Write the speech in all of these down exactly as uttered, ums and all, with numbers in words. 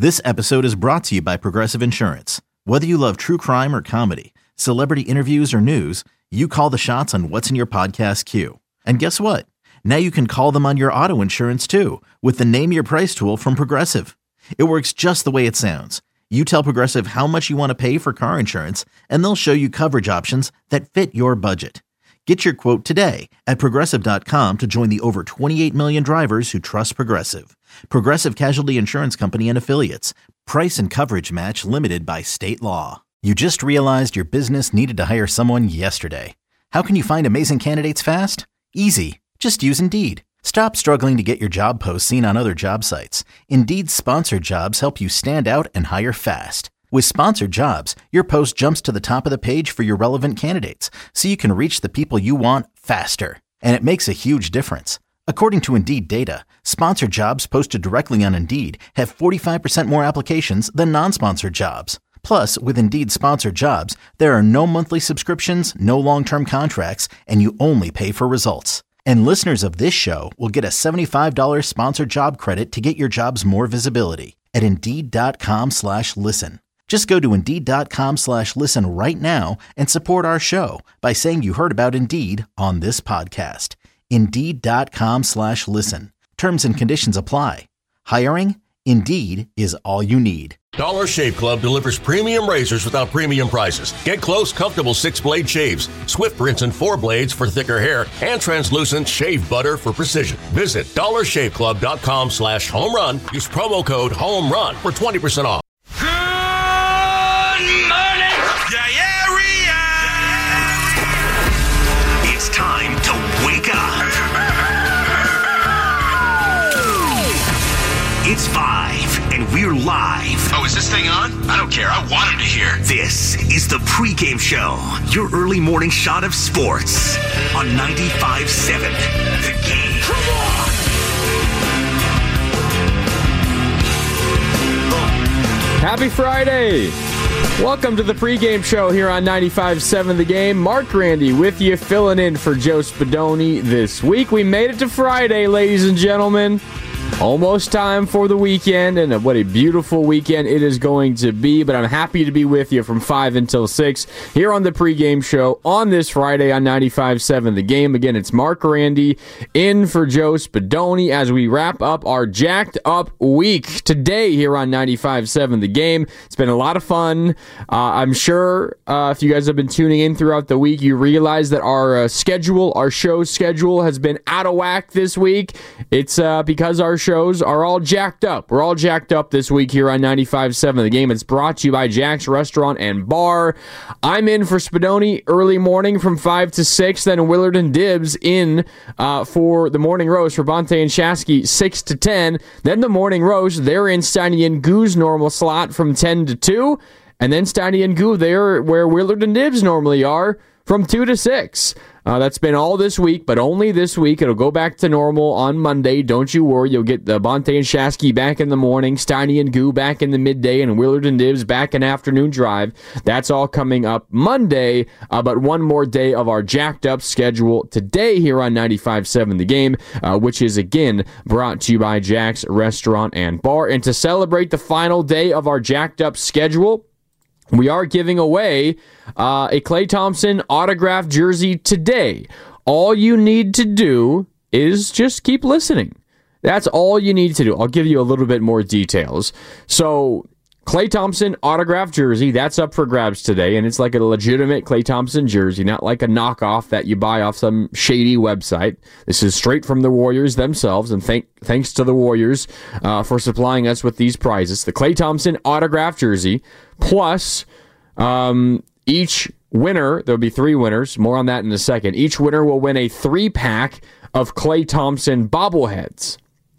This episode is brought to you by Progressive Insurance. Whether you love true crime or comedy, celebrity interviews or news, you call the shots on what's in your podcast queue. And guess what? Now you can call them on your auto insurance too with the Name Your Price tool from Progressive. It works just the way it sounds. You tell Progressive how much you want to pay for car insurance, and they'll show you coverage options that fit your budget. Get your quote today at Progressive dot com to join the over twenty-eight million drivers who trust Progressive. Progressive Casualty Insurance Company and Affiliates. Price and coverage match limited by state law. You just realized your business needed to hire someone yesterday. How can you find amazing candidates fast? Easy. Just use Indeed. Stop struggling to get your job posts seen on other job sites. Indeed's sponsored jobs help you stand out and hire fast. With sponsored jobs, your post jumps to the top of the page for your relevant candidates, so you can reach the people you want faster. And it makes a huge difference. According to Indeed data, sponsored jobs posted directly on Indeed have forty-five percent more applications than non-sponsored jobs. Plus, with Indeed sponsored jobs, there are no monthly subscriptions, no long-term contracts, and you only pay for results. And listeners of this show will get a seventy-five dollars sponsored job credit to get your jobs more visibility at Indeed.com slash listen. Just go to Indeed.com slash listen right now and support our show by saying you heard about Indeed on this podcast. Indeed.com slash listen. Terms and conditions apply. Hiring? Indeed is all you need. Dollar Shave Club delivers premium razors without premium prices. Get close, comfortable six-blade shaves, swift rinse and four blades for thicker hair, and translucent shave butter for precision. Visit dollar shave club dot com slash home run. Use promo code HOMERUN for twenty percent off. Good morning, yeah, yeah. It's time to wake up. It's five, and we're live. Oh, is this thing on? I don't care. I want him to hear. This is the pregame show, your early morning shot of sports on ninety-five seven The Game. Come on! Happy Friday! Welcome to the pregame show here on ninety-five seven The Game. Mark Grandy with you, filling in for Joe Spadoni this week. We made it to Friday, ladies and gentlemen. Almost time for the weekend, and what a beautiful weekend it is going to be. But I'm happy to be with you from five until six here on the pregame show on this Friday on ninety-five seven The Game. Again, it's Mark Randy in for Joe Spadoni as we wrap up our jacked up week today here on ninety-five seven The Game. It's been a lot of fun. Uh, I'm sure uh, if you guys have been tuning in throughout the week, you realize that our uh, schedule, our show schedule has been out of whack this week. It's uh, because our shows are all jacked up. We're all jacked up this week here on ninety-five seven The Game. It's brought to you by Jack's Restaurant and Bar. I'm in for Spadoni early morning from five to six. Then Willard and Dibbs in uh, for the morning roast for Bonte and Shasky six to ten. Then the morning roast, they're in Steiny and Goo's normal slot from ten to two. And then Steiny and Goo, they're where Willard and Dibbs normally are from two to six. Uh, that's been all this week, but only this week. It'll go back to normal on Monday. Don't you worry. You'll get the Bonte and Shasky back in the morning, Steiny and Goo back in the midday, and Willard and Dibbs back in afternoon drive. That's all coming up Monday, uh, but one more day of our jacked up schedule today here on ninety-five seven The Game, uh, which is again brought to you by Jack's Restaurant and Bar. And to celebrate the final day of our jacked up schedule, we are giving away uh, a Klay Thompson autographed jersey today. All you need to do is just keep listening. That's all you need to do. I'll give you a little bit more details. So, Klay Thompson autographed jersey, that's up for grabs today, and it's like a legitimate Klay Thompson jersey, not like a knockoff that you buy off some shady website. This is straight from the Warriors themselves, and thank, thanks to the Warriors uh, for supplying us with these prizes. The Klay Thompson autographed jersey, plus um, each winner, there'll be three winners, more on that in a second. Each winner will win a three-pack of Klay Thompson bobbleheads.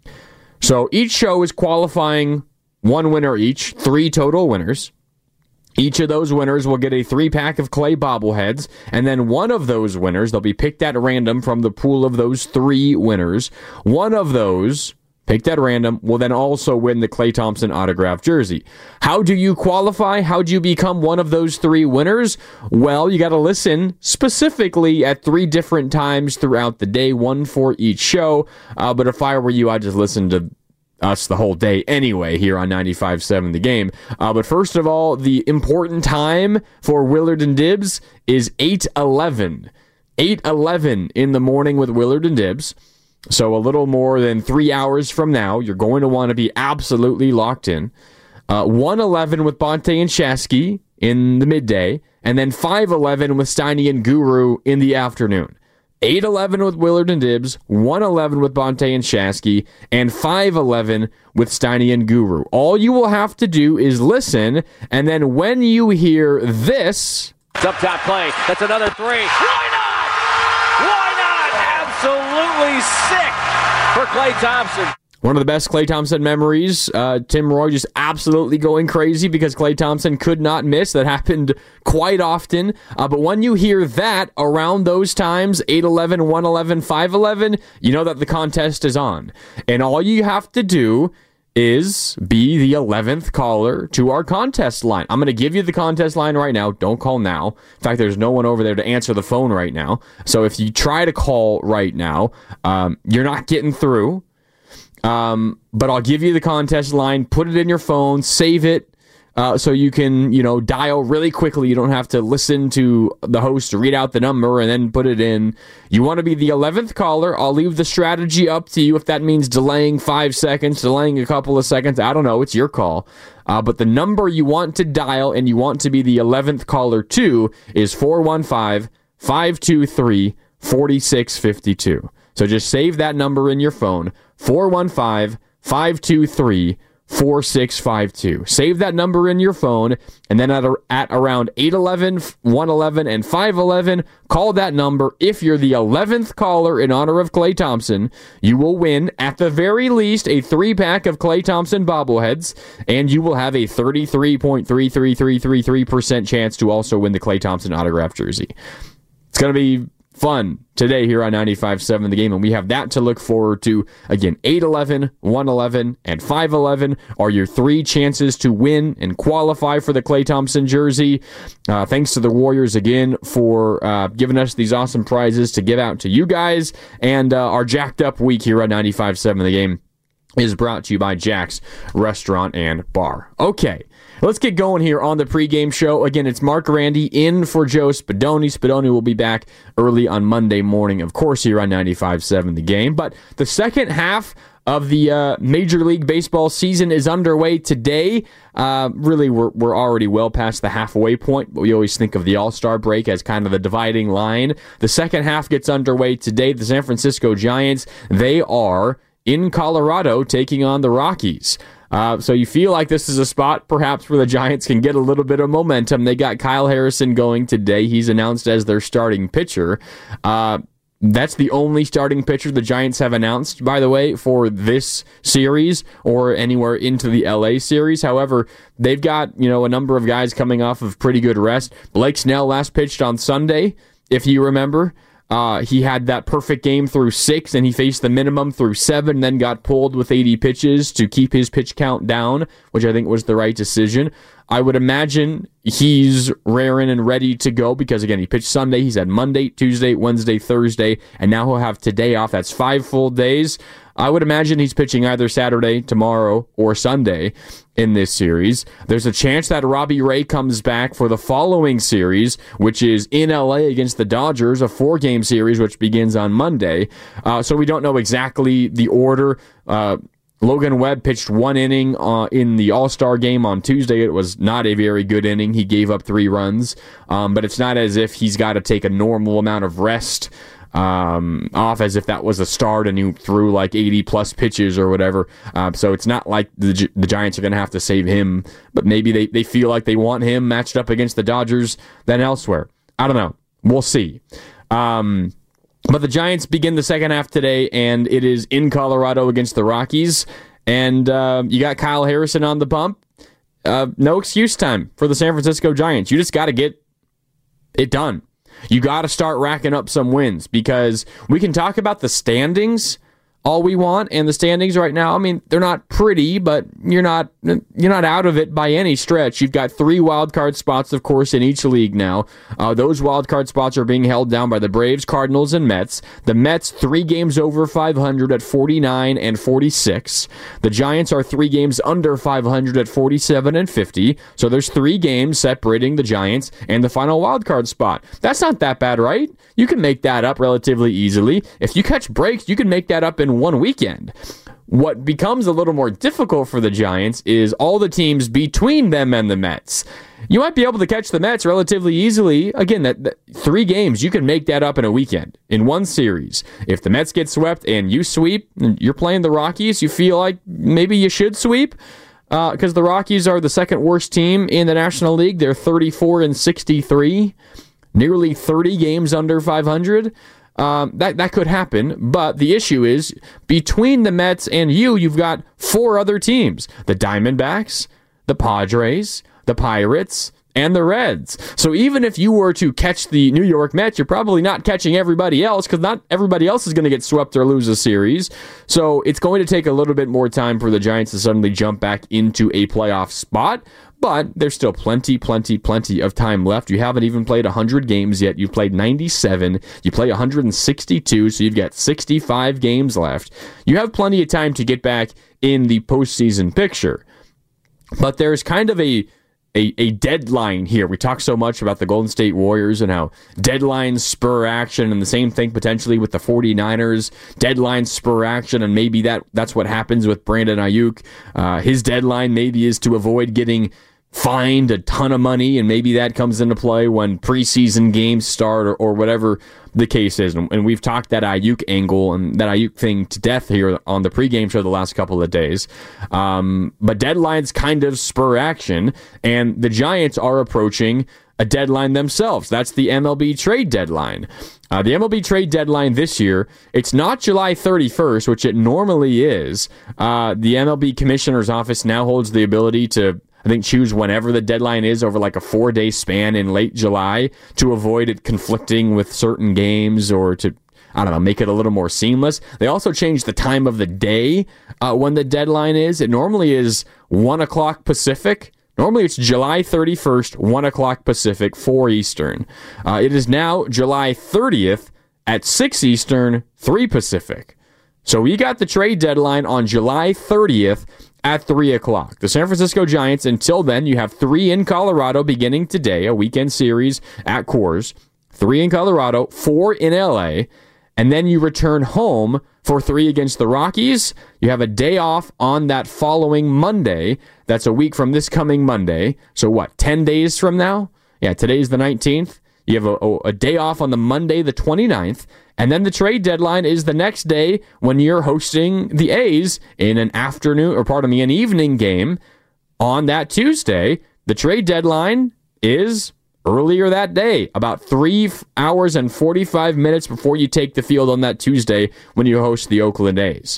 So each show is qualifying one winner each, three total winners. Each of those winners will get a three-pack of Klay bobbleheads, and then one of those winners, they'll be picked at random from the pool of those three winners. One of those, picked at random, will then also win the Klay Thompson autographed jersey. How do you qualify? How do you become one of those three winners? Well, you got to listen specifically at three different times throughout the day, one for each show. Uh, but if I were you, I'd just listen to us the whole day anyway here on ninety-five seven The Game. Uh, but first of all, the important time for Willard and Dibs is eight eleven. eight eleven in the morning with Willard and Dibs. So a little more than three hours from now, you're going to want to be absolutely locked in. Uh, one eleven with Bonte and Shasky in the midday, and then five eleven with Steiny and Guru in the afternoon. eight eleven with Willard and Dibs, one eleven with Bonte and Shasky, and five eleven with Steiny and Guru. All you will have to do is listen, and then when you hear this... It's up top play. That's another three. Why not? Why not? Absolutely sick for Klay Thompson. One of the best Klay Thompson memories. Uh, Tim Roy just absolutely going crazy because Klay Thompson could not miss. That happened quite often. Uh, but when you hear that around those times, eight eleven, one eleven, five eleven, you know that the contest is on. And all you have to do is be the eleventh caller to our contest line. I'm going to give you the contest line right now. Don't call now. In fact, there's no one over there to answer the phone right now. So if you try to call right now, um, you're not getting through. Um, but I'll give you the contest line, put it in your phone, save it, uh, so you can, you know, dial really quickly. You don't have to listen to the host read out the number and then put it in. You want to be the eleventh caller. I'll leave the strategy up to you if that means delaying five seconds, delaying a couple of seconds. I don't know. It's your call. Uh, but the number you want to dial and you want to be the eleventh caller to is four one five, five two three, four six five two. So just save that number in your phone, four one five, five two three, four six five two. Save that number in your phone, and then at, a, at around eight eleven, one eleven, and five eleven, call that number. If you're the eleventh caller in honor of Klay Thompson, you will win, at the very least, a three-pack of Klay Thompson bobbleheads, and you will have a thirty-three point three three three three three percent chance to also win the Klay Thompson autographed jersey. It's going to be fun today here on ninety-five seven The Game, and we have that to look forward to. Again, eight eleven, one eleven, and five eleven are your three chances to win and qualify for the Klay Thompson jersey. Uh, thanks to the Warriors again for uh, giving us these awesome prizes to give out to you guys, and uh, our jacked up week here on ninety-five seven The Game is brought to you by Jack's Restaurant and Bar. Okay, let's get going here on the pregame show. Again, it's Mark Randy in for Joe Spadoni. Spadoni will be back early on Monday morning, of course, here on ninety-five seven The Game. But the second half of the uh, Major League Baseball season is underway today. Uh, really, we're, we're already well past the halfway point, but we always think of the All-Star break as kind of the dividing line. The second half gets underway today. The San Francisco Giants, they are in Colorado taking on the Rockies. Uh, so you feel like this is a spot perhaps where the Giants can get a little bit of momentum. They got Kyle Harrison going today. He's announced as their starting pitcher. Uh, that's the only starting pitcher the Giants have announced, by the way, for this series or anywhere into the L A series. However, they've got, you know, a number of guys coming off of pretty good rest. Blake Snell last pitched on Sunday, if you remember. Uh, he had that perfect game through six, and he faced the minimum through seven, then got pulled with eighty pitches to keep his pitch count down, which I think was the right decision. I would imagine he's raring and ready to go because, again, he pitched Sunday. He's had Monday, Tuesday, Wednesday, Thursday, and now he'll have today off. That's five full days. I would imagine he's pitching either Saturday, tomorrow, or Sunday in this series. There's a chance that Robbie Ray comes back for the following series, which is in L A against the Dodgers, a four-game series which begins on Monday. Uh, so we don't know exactly the order. Uh, Logan Webb pitched one inning uh, in the All-Star game on Tuesday. It was not a very good inning. He gave up three runs, um, but it's not as if he's got to take a normal amount of rest um, off as if that was a start and he threw like eighty plus pitches or whatever. Uh, so it's not like the, Gi- the Giants are going to have to save him, but maybe they, they feel like they want him matched up against the Dodgers than elsewhere. I don't know. We'll see. Um, But the Giants begin the second half today, and it is in Colorado against the Rockies. And uh, you got Kyle Harrison on the bump. Uh, no excuse time for the San Francisco Giants. You just got to get it done. You got to start racking up some wins because we can talk about the standings all we want. And the standings right now, I mean, they're not pretty, but you're not you're not out of it by any stretch. You've got three wild card spots, of course, in each league now. Uh, those wild card spots are being held down by the Braves, Cardinals, and Mets. The Mets, three games over five hundred at forty-nine and forty-six. The Giants are three games under five hundred at forty-seven and fifty. So there's three games separating the Giants and the final wild card spot. That's not that bad, right? You can make that up relatively easily. If you catch breaks, you can make that up in one weekend. What becomes a little more difficult for the Giants is all the teams between them and the Mets. You might be able to catch the Mets relatively easily. Again, that, that three games, you can make that up in a weekend, in one series. If the Mets get swept and you sweep, and you're playing the Rockies, you feel like maybe you should sweep, because uh, the Rockies are the second worst team in the National League. They're thirty-four and sixty-three, nearly thirty games under five hundred. Um, that, that could happen, but the issue is, between the Mets and you, you've got four other teams. The Diamondbacks, the Padres, the Pirates, and the Reds. So even if you were to catch the New York Mets, you're probably not catching everybody else, because not everybody else is going to get swept or lose a series. So it's going to take a little bit more time for the Giants to suddenly jump back into a playoff spot. But there's still plenty, plenty, plenty of time left. You haven't even played one hundred games yet. You've played ninety-seven. You play one hundred sixty-two, so you've got sixty-five games left. You have plenty of time to get back in the postseason picture. But there's kind of a A, a deadline here. We talk so much about the Golden State Warriors and how deadlines spur action, and the same thing potentially with the 49ers. Deadlines spur action, and maybe that that's what happens with Brandon Ayuk. Uh, his deadline maybe is to avoid getting fined a ton of money, and maybe that comes into play when preseason games start, or, or whatever the case is. And, and we've talked that Ayuk angle and that Ayuk thing to death here on the pregame show the last couple of days. Um, but deadlines kind of spur action, and the Giants are approaching a deadline themselves. That's the M L B trade deadline. Uh, the M L B trade deadline this year, it's not July thirty-first, which it normally is. Uh, the M L B commissioner's office now holds the ability to, I think, choose whenever the deadline is over like a four-day span in late July to avoid it conflicting with certain games, or to, I don't know, make it a little more seamless. They also changed the time of the day uh, when the deadline is. It normally is one o'clock Pacific. Normally it's July thirty-first, one o'clock Pacific, four Eastern. Uh, it is now July thirtieth at six Eastern, three Pacific. So we got the trade deadline on July thirtieth at three o'clock. The San Francisco Giants, until then, you have three in Colorado beginning today, a weekend series at Coors. Three in Colorado, four in L A, and then you return home for three against the Rockies. You have a day off on that following Monday. That's a week from this coming Monday. So what, ten days from now? Yeah, today's the nineteenth. You have a, a day off on the Monday, the twenty-ninth. And then the trade deadline is the next day when you're hosting the A's in an afternoon, or pardon me, an evening game on that Tuesday. The trade deadline is earlier that day, about three hours and forty-five minutes before you take the field on that Tuesday when you host the Oakland A's.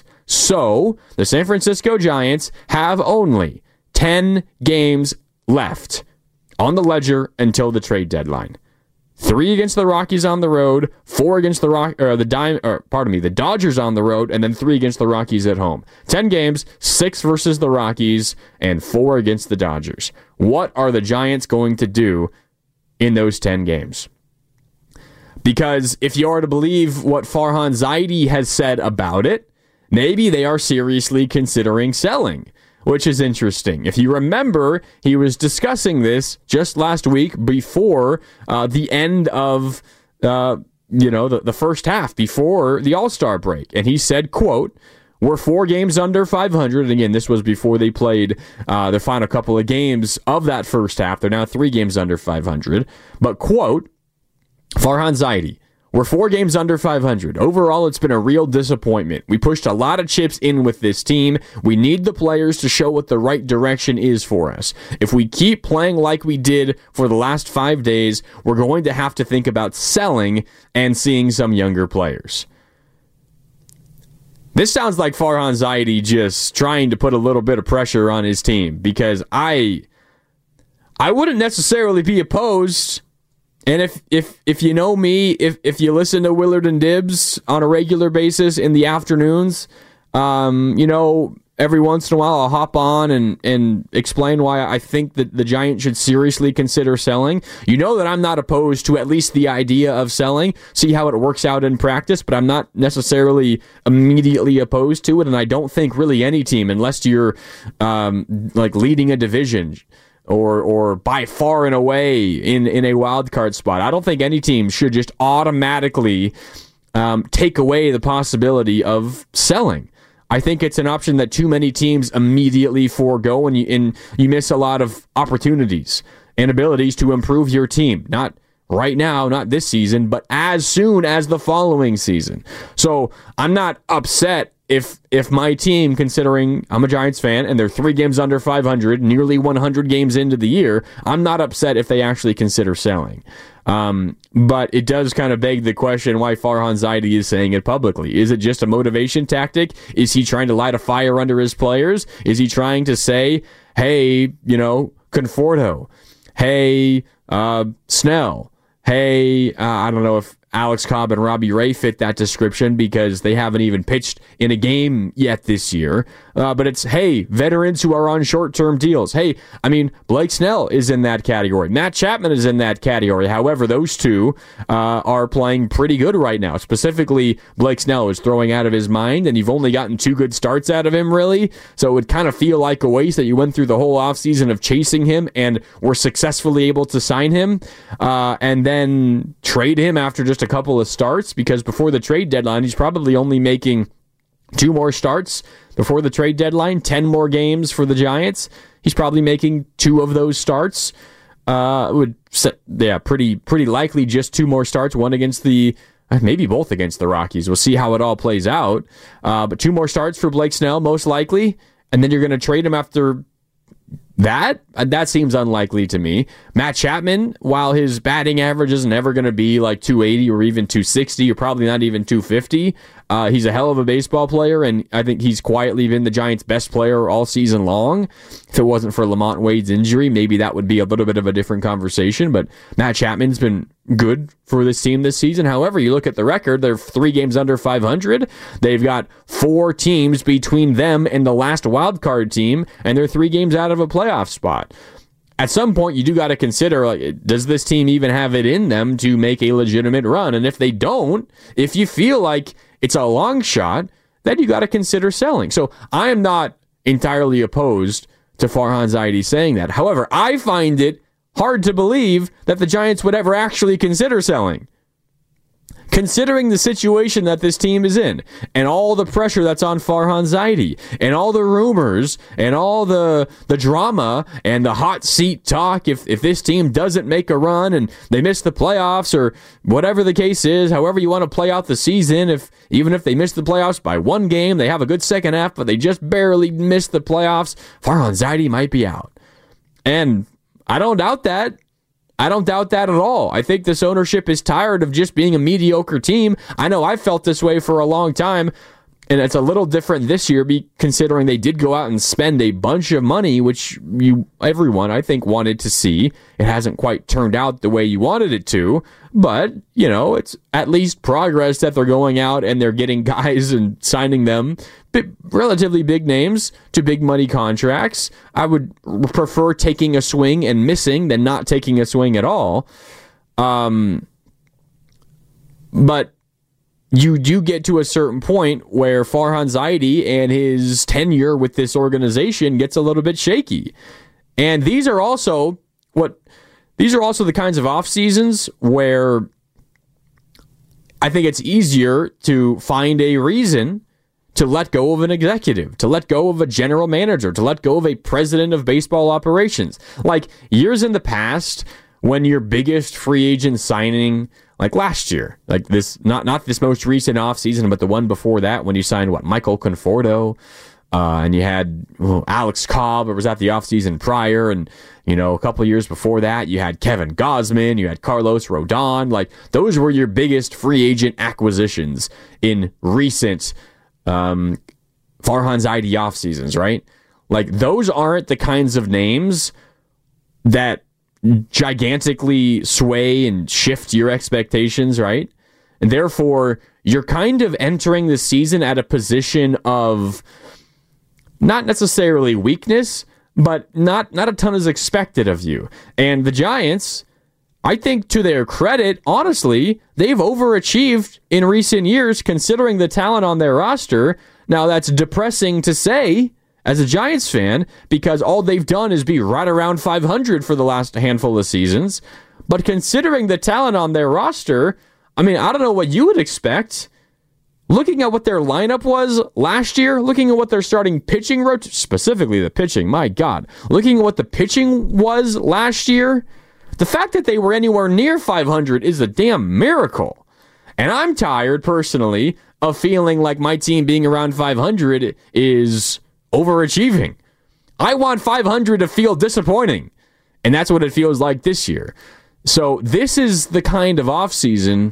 So the San Francisco Giants have only ten games left on the ledger until the trade deadline. Three against the Rockies on the road, four against the Rock, or the Dime, or pardon me, the Dodgers on the road, and then three against the Rockies at home. Ten games, six versus the Rockies, and four against the Dodgers. What are the Giants going to do in those ten games? Because if you are to believe what Farhan Zaidi has said about it, maybe they are seriously considering selling, which is interesting. If you remember, he was discussing this just last week before uh, the end of, uh, you know, the, the first half, before the All-Star break. And he said, quote, "We're four games under five hundred. And again, this was before they played uh, the final couple of games of that first half. They're now three games under five hundred. But, quote, Farhan Zaidi, "We're four games under five hundred. Overall, it's been a real disappointment. We pushed a lot of chips in with this team. We need the players to show what the right direction is for us. If we keep playing like we did for the last five days, we're going to have to think about selling and seeing some younger players." This sounds like Farhan Zaidi just trying to put a little bit of pressure on his team, because I, I wouldn't necessarily be opposed And if if if you know me, if if you listen to Willard and Dibs on a regular basis in the afternoons, um, you know, every once in a while I'll hop on and, and explain why I think that the Giants should seriously consider selling. You know that I'm not opposed to at least the idea of selling, see how it works out in practice, but I'm not necessarily immediately opposed to it, and I don't think really any team, unless you're um, like leading a division, or or by far and away in, in a wild card spot. I don't think any team should just automatically um, take away the possibility of selling. I think it's an option that too many teams immediately forego, and you, and you miss a lot of opportunities and abilities to improve your team. Not right now, not this season, but as soon as the following season. So I'm not upset if if my team, considering I'm a Giants fan and they're three games under five hundred, nearly one hundred games into the year, I'm not upset if they actually consider selling. Um, but it does kind of beg the question why Farhan Zaidi is saying it publicly. Is it just a motivation tactic? Is he trying to light a fire under his players? Is he trying to say, hey, you know, Conforto, hey, uh, Snell, hey, uh, I don't know if Alex Cobb and Robbie Ray fit that description because they haven't even pitched in a game yet this year. Uh, but it's, hey, veterans who are on short-term deals. Hey, I mean, Blake Snell is in that category. Matt Chapman is in that category. However, those two uh, are playing pretty good right now. Specifically, Blake Snell is throwing out of his mind, and you've only gotten two good starts out of him, really. So it would kind of feel like a waste that you went through the whole offseason of chasing him and were successfully able to sign him uh, and then trade him after just a couple of starts, because before the trade deadline, he's probably only making two more starts before the trade deadline, ten more games for the Giants. He's probably making two of those starts. Uh, would yeah, pretty pretty likely just two more starts, one against the, maybe both against the Rockies. We'll see how it all plays out. Uh, but two more starts for Blake Snell, most likely, and then you're going to trade him after that? That seems unlikely to me. Matt Chapman, while his batting average isn't ever going to be like two eighty or even two sixty, or probably not even two fifty, uh, he's a hell of a baseball player, and I think he's quietly been the Giants' best player all season long. If it wasn't for Lamont Wade's injury, maybe that would be a little bit of a different conversation, but Matt Chapman's been good for this team this season. However, you look at the record, they're three games under five hundred. They've got four teams between them and the last wild card team, and they're three games out of a playoff spot. At some point, you do got to consider, like, does this team even have it in them to make a legitimate run? And if they don't, if you feel like it's a long shot, then you got to consider selling. So I am not entirely opposed to Farhan Zaidi saying that. However, I find it hard to believe that the Giants would ever actually consider selling. Considering the situation that this team is in, and all the pressure that's on Farhan Zaidi, and all the rumors, and all the the drama, and the hot seat talk, if, if this team doesn't make a run, and they miss the playoffs, or whatever the case is, however you want to play out the season, if even if they miss the playoffs by one game, they have a good second half, but they just barely miss the playoffs, Farhan Zaidi might be out. And I don't doubt that. I don't doubt that at all. I think this ownership is tired of just being a mediocre team. I know I felt this way for a long time, and it's a little different this year, be considering they did go out and spend a bunch of money, which you everyone, I think, wanted to see. It hasn't quite turned out the way you wanted it to, but, you know, it's at least progress that they're going out and they're getting guys and signing them, relatively big names, to big money contracts. I would prefer taking a swing and missing than not taking a swing at all. Um, but you do get to a certain point where Farhan Zaidi and his tenure with this organization gets a little bit shaky. And these are also what these are also the kinds of off seasons where I think it's easier to find a reason to let go of an executive, to let go of a general manager, to let go of a president of baseball operations. Like years in the past, when your biggest free agent signing, like last year, like this, not not this most recent offseason, but the one before that, when you signed, what, Michael Conforto, uh, and you had well, Alex Cobb, it was at the offseason prior, and, you know, a couple of years before that, you had Kevin Gausman, you had Carlos Rodon. Like, those were your biggest free agent acquisitions in recent um, Farhan Zaidi off seasons, right? Like, those aren't the kinds of names that gigantically sway and shift your expectations, right? And therefore, you're kind of entering the season at a position of not necessarily weakness, but not, not a ton is expected of you. And the Giants, I think to their credit, honestly, they've overachieved in recent years considering the talent on their roster. Now, that's depressing to say as a Giants fan because all they've done is be right around five hundred for the last handful of seasons. But considering the talent on their roster, I mean, I don't know what you would expect. Looking at what their lineup was last year, looking at what their starting pitching wrote, specifically the pitching, my God. Looking at what the pitching was last year, the fact that they were anywhere near five hundred is a damn miracle. And I'm tired, personally, of feeling like my team being around five hundred is overachieving. I want five hundred to feel disappointing. And that's what it feels like this year. So this is the kind of offseason,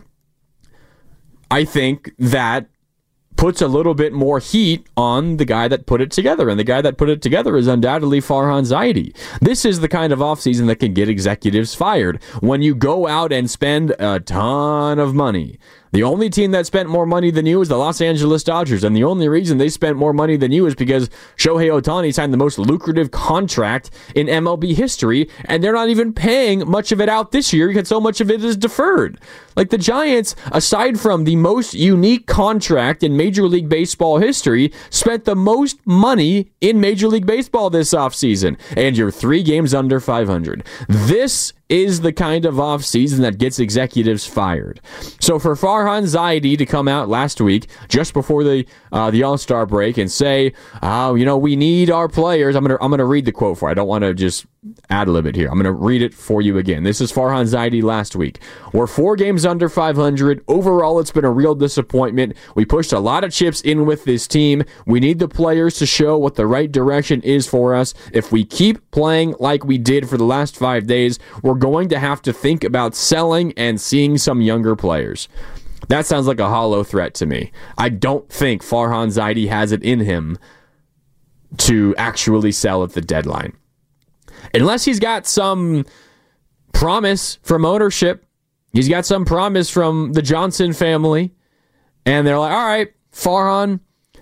I think, that puts a little bit more heat on the guy that put it together. And the guy that put it together is undoubtedly Farhan Zaidi. This is the kind of offseason that can get executives fired. When you go out and spend a ton of money. The only team that spent more money than you is the Los Angeles Dodgers, and the only reason they spent more money than you is because Shohei Ohtani signed the most lucrative contract in M L B history, and they're not even paying much of it out this year because so much of it is deferred. Like the Giants, aside from the most unique contract in Major League Baseball history, spent the most money in Major League Baseball this offseason, and you're three games under five hundred. This is the kind of offseason that gets executives fired. So for Farhan Zaidi to come out last week, just before the uh, the All-Star break, and say, oh, you know, we need our players. I'm gonna I'm gonna read the quote for you. I don't want to just ad-lib it here. I'm gonna read it for you again. This is Farhan Zaidi last week. We're four games under five hundred. Overall, it's been a real disappointment. We pushed a lot of chips in with this team. We need the players to show what the right direction is for us. If we keep playing like we did for the last five days, we're going to have to think about selling and seeing some younger players. That sounds like a hollow threat to me. I don't think Farhan Zaidi has it in him to actually sell at the deadline. Unless he's got some promise from ownership, he's got some promise from the Johnson family, and they're like, all right, Farhan,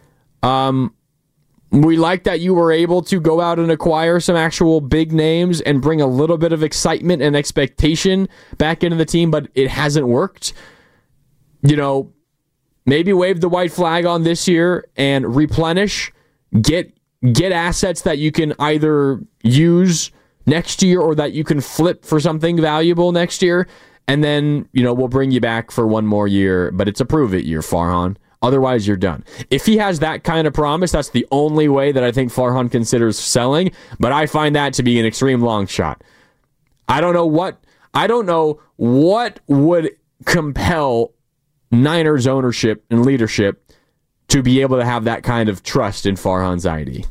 um, we like that you were able to go out and acquire some actual big names and bring a little bit of excitement and expectation back into the team, but it hasn't worked. You know, maybe wave the white flag on this year and replenish, get get assets that you can either use next year or that you can flip for something valuable next year, and then, you know, we'll bring you back for one more year, but it's a prove-it year, Farhan. Otherwise, you're done. If he has that kind of promise, that's the only way that I think Farhan considers selling, but I find that to be an extreme long shot. I don't know what I don't know what would compel Niners ownership and leadership to be able to have that kind of trust in Farhan Zaidi.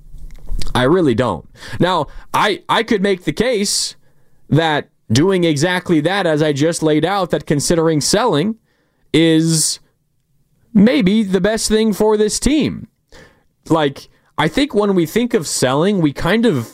I really don't. Now, I, I could make the case that doing exactly that, as I just laid out, that considering selling is maybe the best thing for this team. Like, I think when we think of selling, we kind of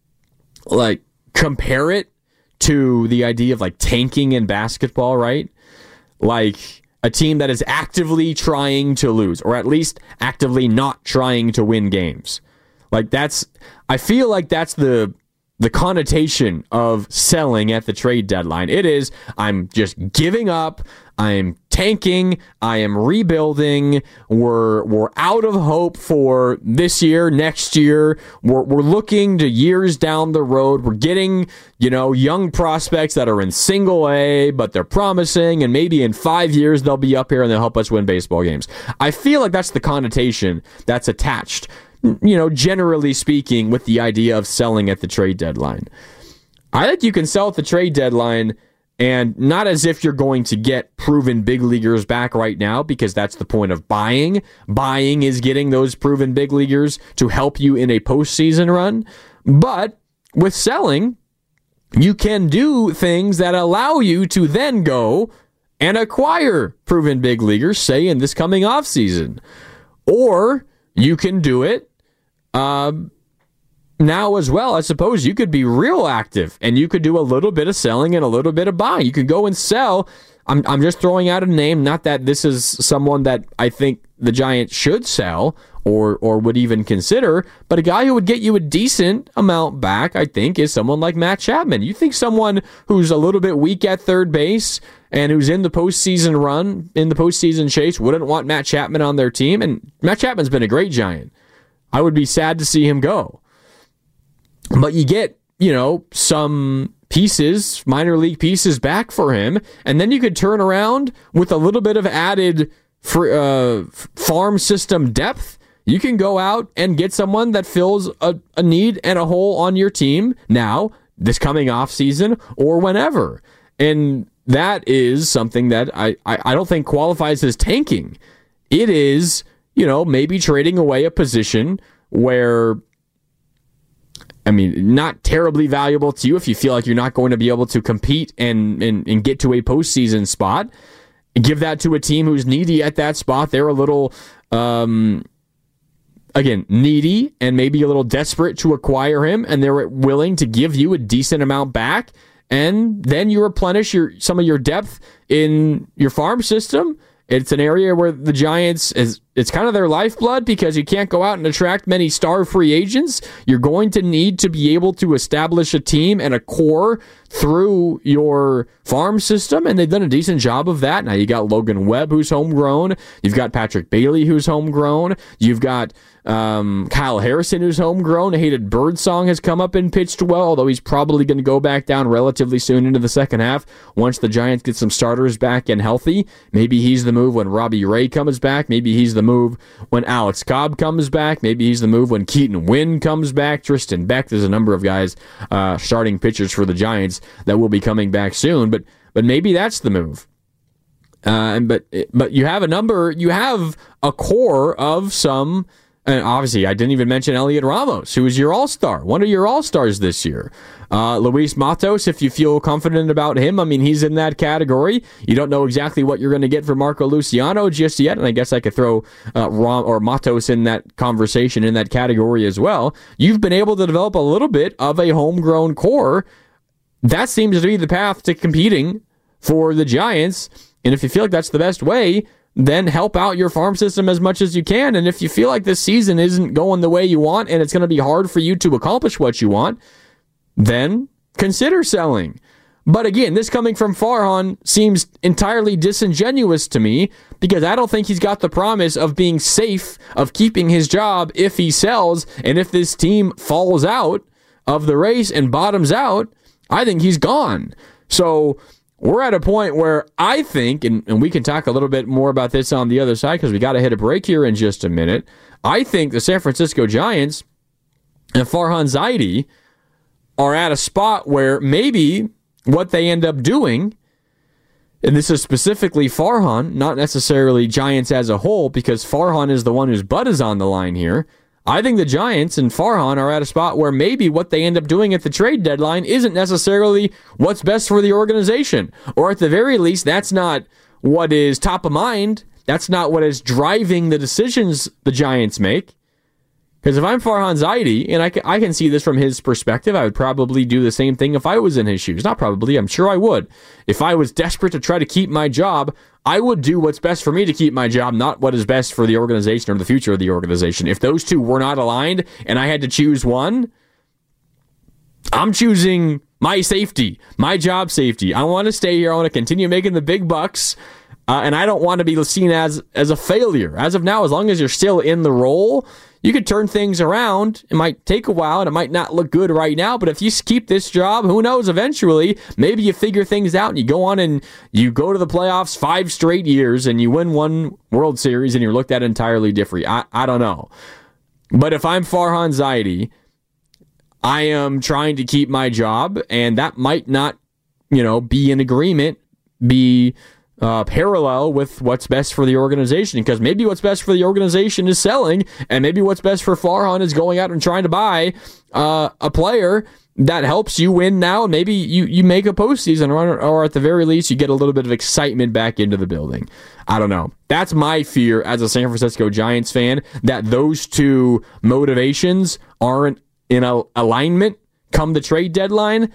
like compare it to the idea of like tanking in basketball, right? Like a team that is actively trying to lose, or at least actively not trying to win games. Like that's, I feel like that's the the connotation of selling at the trade deadline. It is, I'm just giving up, I'm tanking, I am rebuilding, we're we're out of hope for this year, next year, we're, we're looking to years down the road, we're getting, you know, young prospects that are in single A, but they're promising, and maybe in five years they'll be up here and they'll help us win baseball games. I feel like that's the connotation that's attached, you know, generally speaking, with the idea of selling at the trade deadline. I think you can sell at the trade deadline, and not as if you're going to get proven big leaguers back right now, because that's the point of buying. Buying is getting those proven big leaguers to help you in a postseason run. But with selling, you can do things that allow you to then go and acquire proven big leaguers, say in this coming offseason. Or you can do it Um, now as well, I suppose you could be real active and you could do a little bit of selling and a little bit of buying. You could go and sell. I'm I'm just throwing out a name, not that this is someone that I think the Giants should sell or or would even consider, but a guy who would get you a decent amount back, I think, is someone like Matt Chapman. You think someone who's a little bit weak at third base and who's in the postseason run, in the postseason chase, wouldn't want Matt Chapman on their team? And Matt Chapman's been a great Giant. I would be sad to see him go. But you get, you know, some pieces, minor league pieces back for him, and then you could turn around with a little bit of added for, uh, farm system depth. You can go out and get someone that fills a, a need and a hole on your team now, this coming off season, or whenever. And that is something that I, I, I don't think qualifies as tanking. It is, you know, maybe trading away a position where, I mean, not terribly valuable to you if you feel like you're not going to be able to compete and, and, and get to a postseason spot. Give that to a team who's needy at that spot. They're a little, um, again, needy and maybe a little desperate to acquire him, and they're willing to give you a decent amount back, and then you replenish your some of your depth in your farm system. It's an area where the Giants, is it's kind of their lifeblood because you can't go out and attract many star free agents. You're going to need to be able to establish a team and a core through your farm system, and they've done a decent job of that. Now you got Logan Webb, who's homegrown. You've got Patrick Bailey, who's homegrown. You've got um, Kyle Harrison, who's homegrown. Hated Birdsong has come up and pitched well, although he's probably going to go back down relatively soon into the second half once the Giants get some starters back and healthy. Maybe he's the move when Robbie Ray comes back. Maybe he's the move when Alex Cobb comes back. Maybe he's the move when Keaton Wynn comes back. Tristan Beck. There's a number of guys, uh, starting pitchers for the Giants that will be coming back soon, but but maybe that's the move. Uh, but but you have a number, you have a core of some. And obviously, I didn't even mention Elliot Ramos, who is your all-star, one of your all-stars this year. Uh, Luis Matos, if you feel confident about him, I mean, he's in that category. You don't know exactly what you're going to get for Marco Luciano just yet, and I guess I could throw uh, Ram or Matos in that conversation, in that category as well. You've been able to develop a little bit of a homegrown core. That seems to be the path to competing for the Giants, and if you feel like that's the best way, then help out your farm system as much as you can. And if you feel like this season isn't going the way you want and it's going to be hard for you to accomplish what you want, then consider selling. But again, this coming from Farhan seems entirely disingenuous to me because I don't think he's got the promise of being safe, of keeping his job if he sells. And if this team falls out of the race and bottoms out, I think he's gone. So we're at a point where I think, and, and we can talk a little bit more about this on the other side because we got to hit a break here in just a minute. I think the San Francisco Giants and Farhan Zaidi are at a spot where maybe what they end up doing, and this is specifically Farhan, not necessarily Giants as a whole, because Farhan is the one whose butt is on the line here. I think the Giants and Farhan are at a spot where maybe what they end up doing at the trade deadline isn't necessarily what's best for the organization. Or at the very least, that's not what is top of mind. That's not what is driving the decisions the Giants make. Because if I'm Farhan Zaidi, and I can, I can see this from his perspective, I would probably do the same thing if I was in his shoes. Not probably, I'm sure I would. If I was desperate to try to keep my job, I would do what's best for me to keep my job, not what is best for the organization or the future of the organization. If those two were not aligned and I had to choose one, I'm choosing my safety, my job safety. I want to stay here. I want to continue making the big bucks. Uh, and I don't want to be seen as, as a failure. As of now, as long as you're still in the role, you could turn things around. It might take a while, and it might not look good right now, but if you keep this job, who knows, eventually, maybe you figure things out, and you go on and you go to the playoffs five straight years, and you win one World Series, and you're looked at entirely different. I, I don't know. But if I'm Farhan Zaidi, I am trying to keep my job, and that might not, you know, be in agreement, be Uh, parallel with what's best for the organization, because maybe what's best for the organization is selling, and maybe what's best for Farhan is going out and trying to buy uh, a player that helps you win now, and maybe you, you make a postseason run, or at the very least you get a little bit of excitement back into the building. I don't know. That's my fear as a San Francisco Giants fan, that those two motivations aren't in a alignment come the trade deadline,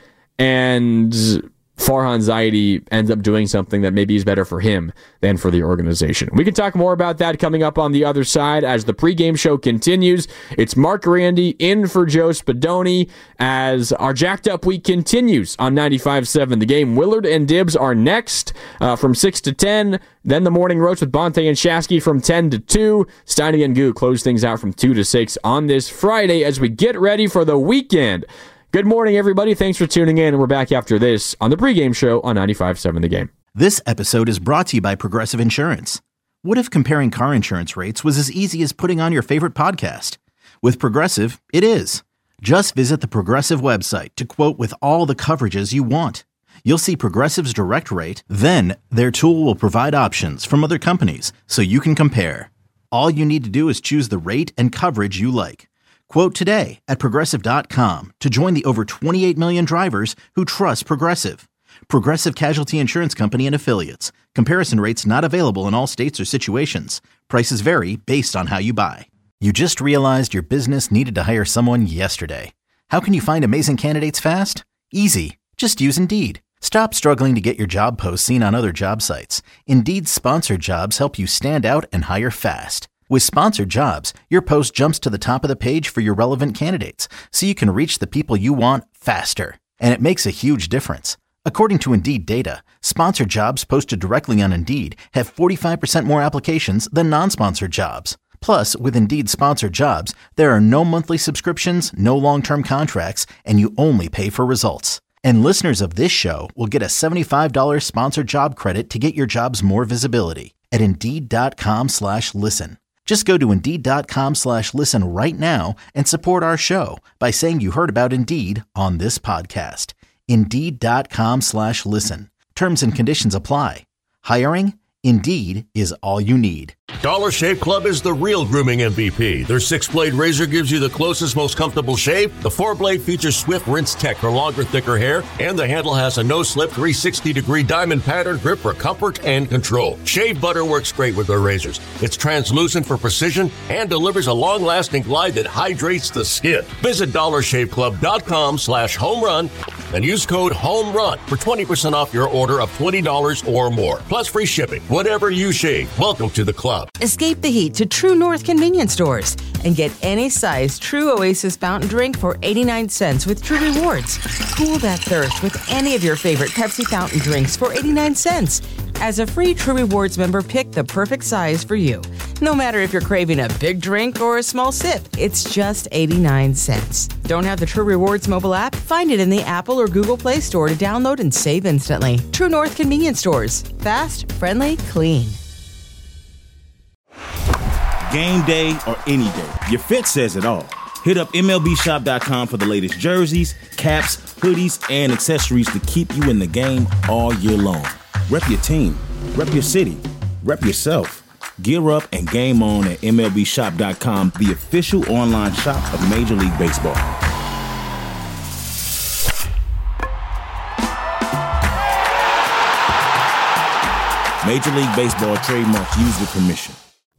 and Farhan Zaidi ends up doing something that maybe is better for him than for the organization. We can talk more about that coming up on the other side as the pregame show continues. It's Mark Randy in for Joe Spadoni as our jacked up week continues on ninety-five seven The Game. Willard and Dibbs are next uh, from six to ten. Then the morning roast with Bonte and Shasky from ten to two. Steiny and Goo close things out from two to six on this Friday as we get ready for the weekend. Good morning, everybody. Thanks for tuning in. We're back after this on the pregame show on ninety-five seven The Game. This episode is brought to you by Progressive Insurance. What if comparing car insurance rates was as easy as putting on your favorite podcast? With Progressive, it is. Just visit the Progressive website to quote with all the coverages you want. You'll see Progressive's direct rate, then their tool will provide options from other companies so you can compare. All you need to do is choose the rate and coverage you like. Quote today at Progressive dot com to join the over twenty-eight million drivers who trust Progressive. Progressive Casualty Insurance Company and Affiliates. Comparison rates not available in all states or situations. Prices vary based on how you buy. You just realized your business needed to hire someone yesterday. How can you find amazing candidates fast? Easy. Just use Indeed. Stop struggling to get your job posts seen on other job sites. Indeed's sponsored jobs help you stand out and hire fast. With sponsored jobs, your post jumps to the top of the page for your relevant candidates, so you can reach the people you want faster. And it makes a huge difference. According to Indeed data, sponsored jobs posted directly on Indeed have forty-five percent more applications than non-sponsored jobs. Plus, with Indeed sponsored jobs, there are no monthly subscriptions, no long-term contracts, and you only pay for results. And listeners of this show will get a seventy-five dollars sponsored job credit to get your jobs more visibility at Indeed.com slash listen. Just go to Indeed.com slash listen right now and support our show by saying you heard about Indeed on this podcast. Indeed.com slash listen. Terms and conditions apply. Hiring? Indeed is all you need. Dollar Shave Club is the real grooming M V P. Their six-blade razor gives you the closest, most comfortable shave. The four-blade features Swift Rinse Tech for longer, thicker hair. And the handle has a no-slip three hundred sixty degree diamond pattern grip for comfort and control. Shave butter works great with their razors. It's translucent for precision and delivers a long-lasting glide that hydrates the skin. Visit dollarshaveclub.com slash home run and use code HOMERUN for twenty percent off your order of twenty dollars or more. Plus free shipping. Whatever you shave, welcome to the club. Escape the heat to True North convenience stores and get any size True Oasis fountain drink for eighty-nine cents with True Rewards. Cool that thirst with any of your favorite Pepsi fountain drinks for eighty-nine cents. As a free True Rewards member, pick the perfect size for you. No matter if you're craving a big drink or a small sip, it's just eighty-nine cents. Don't have the True Rewards mobile app? Find it in the Apple or Google Play Store to download and save instantly. True North convenience stores. Fast, friendly, clean. Game day or any day, your fit says it all. Hit up M L B shop dot com for the latest jerseys, caps, hoodies, and accessories to keep you in the game all year long. Rep your team, rep your city, rep yourself. Gear up and game on at M L B shop dot com, the official online shop of Major League Baseball. Major League Baseball trademarks used with permission.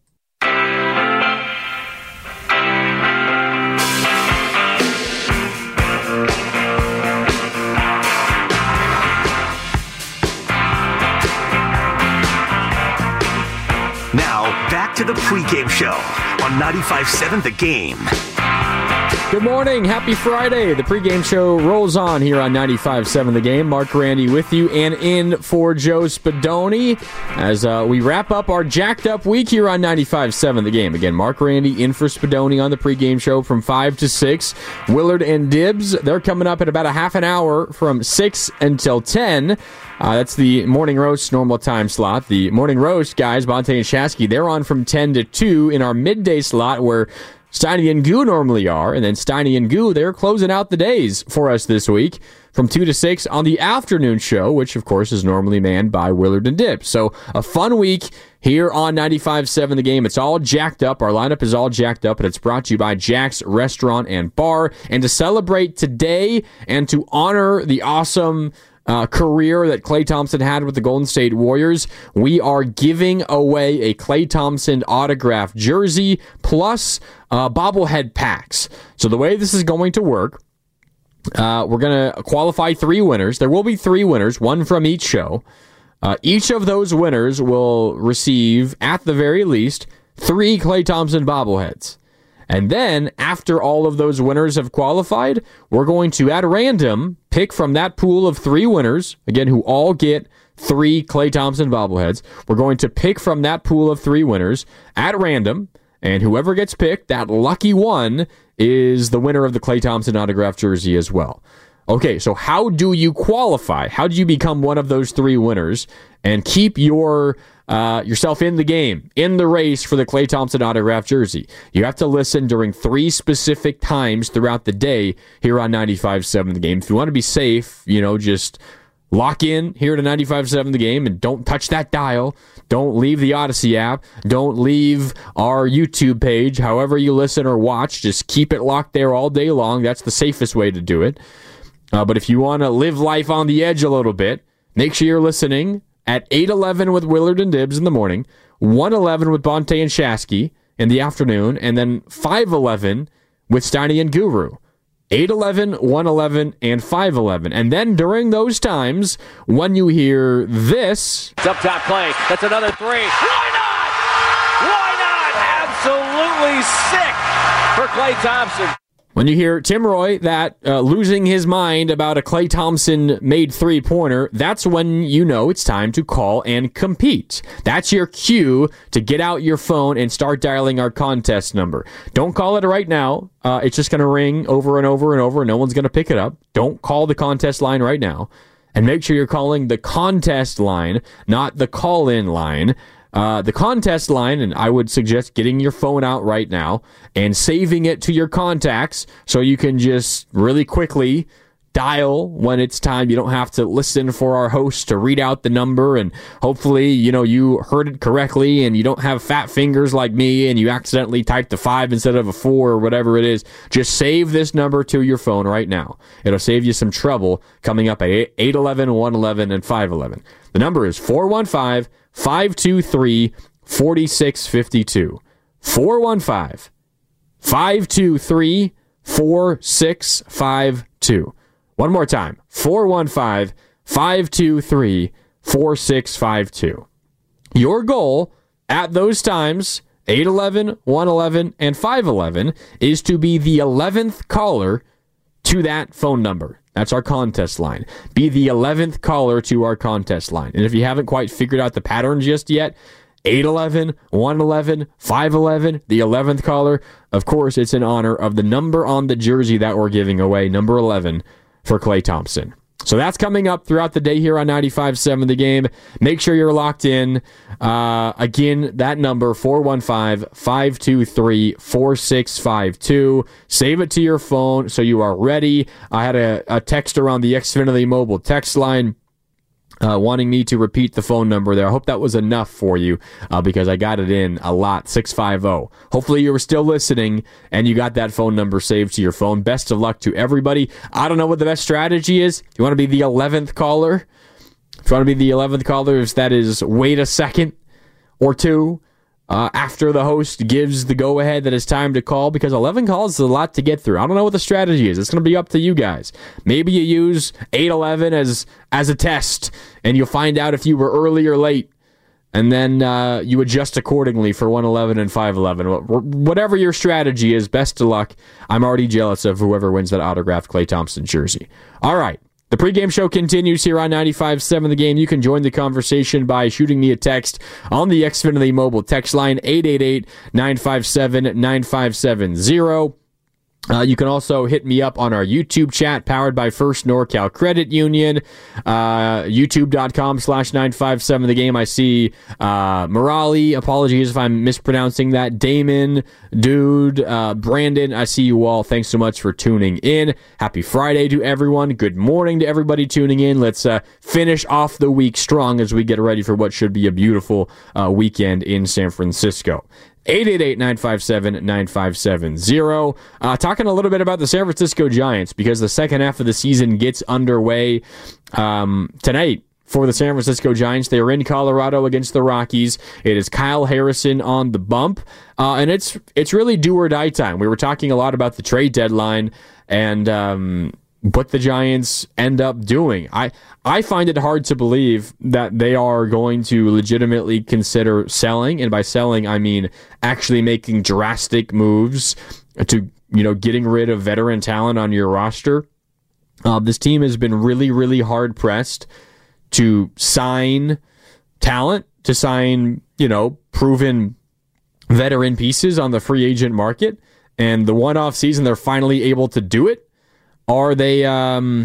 Now, back to the pregame show on ninety-five seven The Game. Good morning. Happy Friday. The pregame show rolls on here on ninety-five seven The Game. Mark Randy with you and in for Joe Spadoni as uh, we wrap up our jacked up week here on ninety-five seven The Game. Again, Mark Randy in for Spadoni on the pregame show from five to six. Willard and Dibbs, they're coming up in about a half an hour from six until ten. Uh, that's the morning roast normal time slot. The morning roast guys, Bonte and Shasky, they're on from ten to two in our midday slot where Steiny and Goo normally are. And then Steiny and Goo, they're closing out the days for us this week from two to six on the afternoon show, which of course is normally manned by Willard and Dibbs. So a fun week here on ninety-five seven The Game. It's all jacked up. Our lineup is all jacked up, and it's brought to you by Jack's Restaurant and Bar. And to celebrate today and to honor the awesome uh, career that Klay Thompson had with the Golden State Warriors, we are giving away a Klay Thompson autographed jersey plus uh, bobblehead packs. So the way this is going to work, uh, we're going to qualify three winners. There will be three winners, one from each show. Uh, each of those winners will receive, at the very least, three Klay Thompson bobbleheads. And then, after all of those winners have qualified, we're going to, at random, pick from that pool of three winners, again, who all get three Klay Thompson bobbleheads. We're going to pick from that pool of three winners at random, and whoever gets picked, that lucky one, is the winner of the Klay Thompson autographed jersey as well. Okay, so how do you qualify? How do you become one of those three winners and keep your uh, yourself in the game, in the race for the Klay Thompson autographed jersey? You have to listen during three specific times throughout the day here on ninety-five point seven The Game. If you want to be safe, you know, just lock in here to ninety-five point seven The Game and don't touch that dial. Don't leave the Odyssey app. Don't leave our YouTube page. However you listen or watch, just keep it locked there all day long. That's the safest way to do it. Uh, but if you want to live life on the edge a little bit, make sure you're listening at eight eleven with Willard and Dibbs in the morning, one eleven with Bonte and Shasky in the afternoon, and then five eleven with Steiny and Guru. eight eleven, one eleven, and five eleven. And then during those times, when you hear this... It's up top play. That's another three. Why not? Why not? Absolutely sick for Klay Thompson. When you hear Tim Roy that uh, losing his mind about a Klay Thompson made three-pointer, that's when you know it's time to call and compete. That's your cue to get out your phone and start dialing our contest number. Don't call it right now. Uh, it's just going to ring over and over and over, and no one's going to pick it up. Don't call the contest line right now. And make sure you're calling the contest line, not the call-in line. Uh, the contest line, and I would suggest getting your phone out right now and saving it to your contacts so you can just really quickly dial when it's time. You don't have to listen for our host to read out the number, and hopefully, you know, you heard it correctly and you don't have fat fingers like me and you accidentally typed a five instead of a four or whatever it is. Just save this number to your phone right now. It'll save you some trouble coming up at eight eleven, one eleven, and five eleven. The number is four one five, five two three, four six five two. four one five, five two three, four six five two. One more time. four one five, five two three, four six five two. Your goal at those times, eight eleven, one eleven, and five eleven, is to be the eleventh caller to that phone number. That's our contest line. Be the eleventh caller to our contest line. And if you haven't quite figured out the pattern just yet, eight eleven, one eleven, five eleven, the eleventh caller, of course, it's in honor of the number on the jersey that we're giving away, number eleven, for Klay Thompson. So that's coming up throughout the day here on ninety-five point seven The Game. Make sure you're locked in. Uh, again, that number, four one five, five two three, four six five two. Save it to your phone so you are ready. I had a, a texter on the Xfinity mobile text line Uh, wanting me to repeat the phone number there. I hope that was enough for you uh, because I got it in a lot, six five zero. Hopefully you were still listening and you got that phone number saved to your phone. Best of luck to everybody. I don't know what the best strategy is. If you want to be the eleventh caller, if you want to be the eleventh caller, if that is wait a second or two uh, after the host gives the go-ahead that it's time to call, because eleven calls is a lot to get through. I don't know what the strategy is. It's going to be up to you guys. Maybe you use eight eleven as as a test, and you'll find out if you were early or late, and then uh, you adjust accordingly for one eleven and five eleven. Whatever your strategy is, best of luck. I'm already jealous of whoever wins that autographed Klay Thompson jersey. All right. The pregame show continues here on ninety-five point seven The Game. You can join the conversation by shooting me a text on the Xfinity mobile text line, eight eight eight, nine five seven, nine five seven zero. Uh, you can also hit me up on our YouTube chat powered by First NorCal Credit Union, uh, youtube.com slash 957 The Game. I see uh, Morali, apologies if I'm mispronouncing that, Damon, Dude, uh, Brandon, I see you all. Thanks so much for tuning in. Happy Friday to everyone. Good morning to everybody tuning in. Let's uh, finish off the week strong as we get ready for what should be a beautiful uh, weekend in San Francisco. eight eight eight, nine five seven, nine five seven zero. Uh, talking a little bit about the San Francisco Giants because the second half of the season gets underway um, tonight. For the San Francisco Giants, they are in Colorado against the Rockies. It is Kyle Harrison on the bump, uh, and it's it's really do or die time. We were talking a lot about the trade deadline and um, what the Giants end up doing. I I find it hard to believe that they are going to legitimately consider selling, and by selling I mean actually making drastic moves to, you know, getting rid of veteran talent on your roster. Uh, this team has been really, really hard pressed to sign talent, to sign, you know, proven veteran pieces on the free agent market. And the one-off season, they're finally able to do it. Are they, um,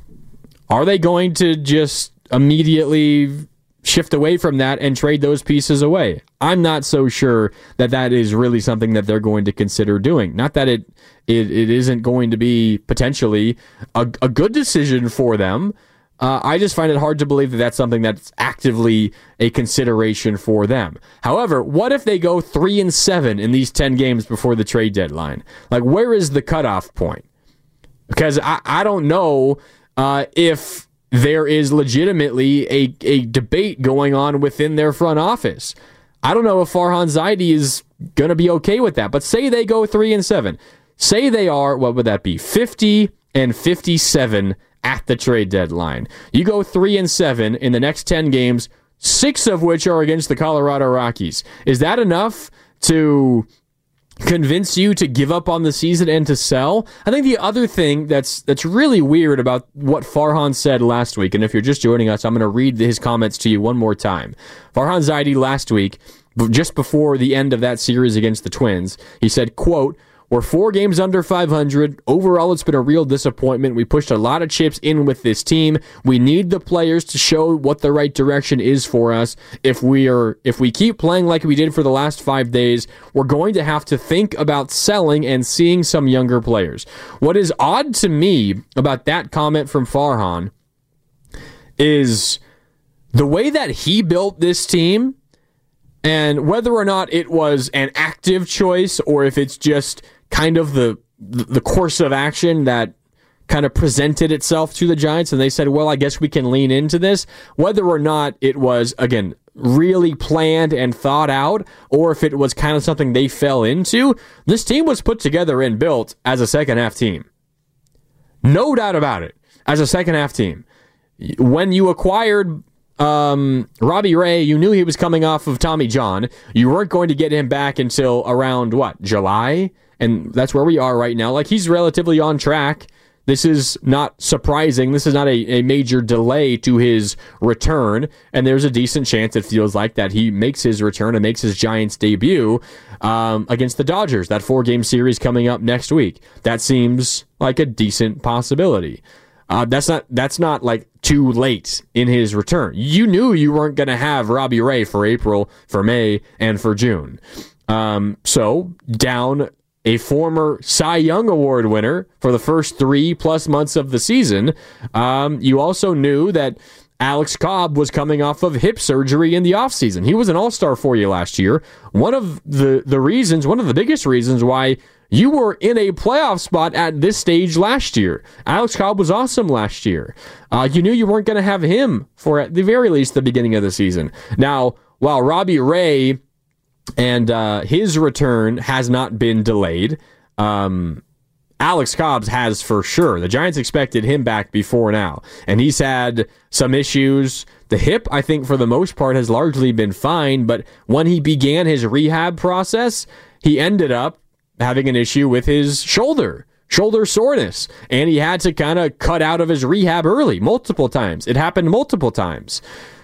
are they going to just immediately shift away from that and trade those pieces away? I'm not so sure that that is really something that they're going to consider doing. Not that it it, it isn't going to be potentially a, a good decision for them. Uh, I just find it hard to believe that that's something that's actively a consideration for them. However, what if they go three and seven in these ten games before the trade deadline? Like, where is the cutoff point? Because I, I don't know uh, if there is legitimately a, a debate going on within their front office. I don't know if Farhan Zaidi is going to be okay with that. But say they go three and seven. Say they are, what would that be, fifty and fifty-seven at the trade deadline. You go three and seven in the next ten games, six of which are against the Colorado Rockies. Is that enough to convince you to give up on the season and to sell? I think the other thing that's that's really weird about what Farhan said last week, and if you're just joining us, I'm going to read his comments to you one more time. Farhan Zaidi last week, just before the end of that series against the Twins, he said, quote, "We're four games under five hundred. Overall, it's been a real disappointment. We pushed a lot of chips in with this team. We need the players to show what the right direction is for us. If we are, if we keep playing like we did for the last five days, we're going to have to think about selling and seeing some younger players." What is odd to me about that comment from Farhan is the way that he built this team, and whether or not it was an active choice or if it's just kind of the the course of action that kind of presented itself to the Giants and they said, well, I guess we can lean into this. Whether or not it was, again, really planned and thought out, or if it was kind of something they fell into, this team was put together and built as a second half team. No doubt about it. As a second half team. When you acquired Um, Robbie Ray, you knew he was coming off of Tommy John. You weren't going to get him back until around, what, July? And that's where we are right now. Like, he's relatively on track. This is not surprising. This is not a, a major delay to his return. And there's a decent chance, it feels like, that he makes his return and makes his Giants debut um, against the Dodgers. That four-game series coming up next week. That seems like a decent possibility. Uh, that's not that's not like too late in his return. You knew you weren't going to have Robbie Ray for April, for May, and for June. Um, so down a former Cy Young Award winner for the first three plus months of the season. Um, you also knew that Alex Cobb was coming off of hip surgery in the offseason. He was an all-star for you last year. One of the, the reasons, one of the biggest reasons why you were in a playoff spot at this stage last year. Alex Cobb was awesome last year. Uh, you knew you weren't going to have him for, at the very least, the beginning of the season. Now, while Robbie Ray and uh, his return has not been delayed, um, Alex Cobb's has for sure. The Giants expected him back before now, and he's had some issues. The hip, I think, for the most part, has largely been fine, but when he began his rehab process, he ended up having an issue with his shoulder, shoulder soreness, and he had to kind of cut out of his rehab early, multiple times. It happened multiple times.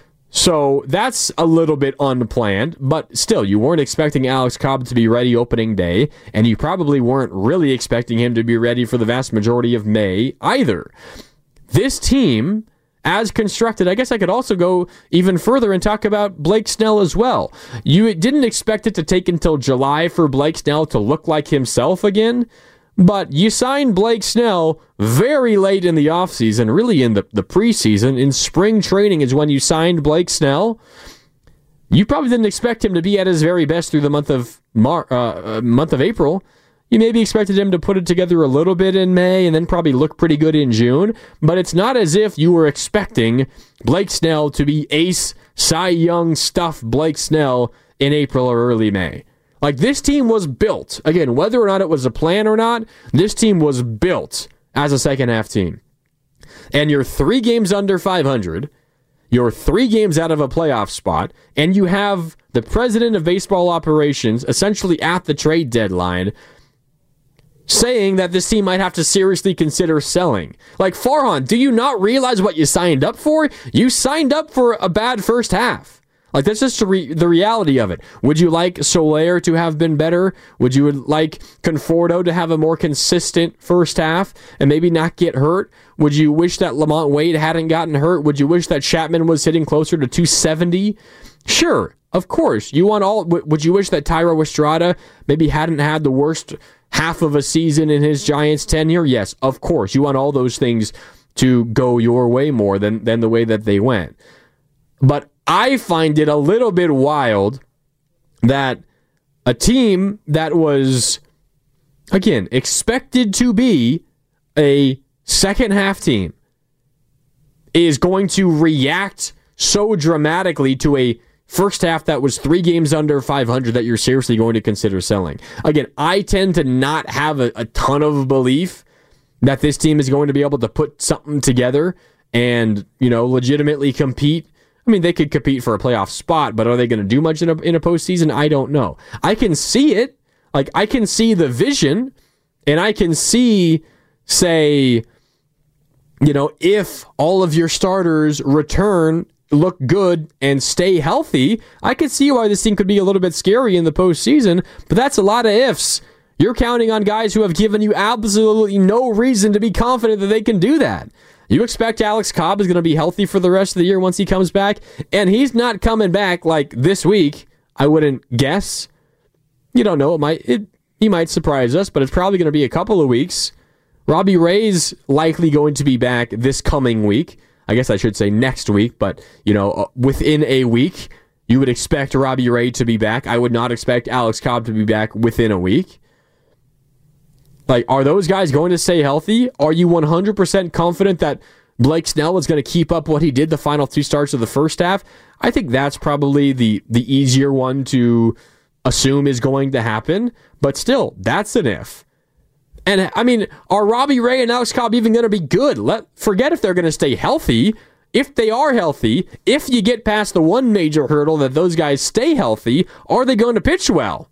So that's a little bit unplanned, but still, you weren't expecting Alex Cobb to be ready opening day, and you probably weren't really expecting him to be ready for the vast majority of May either. This team, as constructed, I guess I could also go even further and talk about Blake Snell as well. You didn't expect it to take until July for Blake Snell to look like himself again, but you signed Blake Snell very late in the offseason, really in the, the preseason. In spring training is when you signed Blake Snell. You probably didn't expect him to be at his very best through the month of Mar- uh, month of April. You maybe expected him to put it together a little bit in May and then probably look pretty good in June. But it's not as if you were expecting Blake Snell to be ace, Cy Young stuff Blake Snell in April or early May. Like, this team was built. Again, whether or not it was a plan or not, this team was built as a second half team. And you're three games under five hundred. You're three games out of a playoff spot. And you have the president of baseball operations essentially at the trade deadline saying that this team might have to seriously consider selling. Like, Farhan, do you not realize what you signed up for? You signed up for a bad first half. Like, that's just the, re- the reality of it. Would you like Soler to have been better? Would you like Conforto to have a more consistent first half and maybe not get hurt? Would you wish that Lamont Wade hadn't gotten hurt? Would you wish that Chapman was hitting closer to two seventy? Sure, of course. You want all. W- would you wish that Thairo Estrada maybe hadn't had the worst half of a season in his Giants tenure? Yes, of course. You want all those things to go your way more than, than the way that they went. But I find it a little bit wild that a team that was, again, expected to be a second half team is going to react so dramatically to a first half that was three games under five hundred that you're seriously going to consider selling. Again, I tend to not have a, a ton of belief that this team is going to be able to put something together and, you know, legitimately compete. I mean, they could compete for a playoff spot, but are they going to do much in a, in a postseason? I don't know. I can see it. Like, I can see the vision, and I can see, say, you know, if all of your starters return, look good, and stay healthy, I could see why this team could be a little bit scary in the postseason, but that's a lot of ifs. You're counting on guys who have given you absolutely no reason to be confident that they can do that. You expect Alex Cobb is going to be healthy for the rest of the year once he comes back, and he's not coming back like this week, I wouldn't guess. You don't know. It might it he might surprise us, but it's probably going to be a couple of weeks. Robbie Ray's likely going to be back this coming week. I guess I should say next week, but you know, within a week, you would expect Robbie Ray to be back. I would not expect Alex Cobb to be back within a week. Like, are those guys going to stay healthy? Are you one hundred percent confident that Blake Snell is going to keep up what he did the final two starts of the first half? I think that's probably the, the easier one to assume is going to happen. But still, that's an if. And, I mean, are Robbie Ray and Alex Cobb even going to be good? Let Forget if they're going to stay healthy. If they are healthy, if you get past the one major hurdle that those guys stay healthy, are they going to pitch well?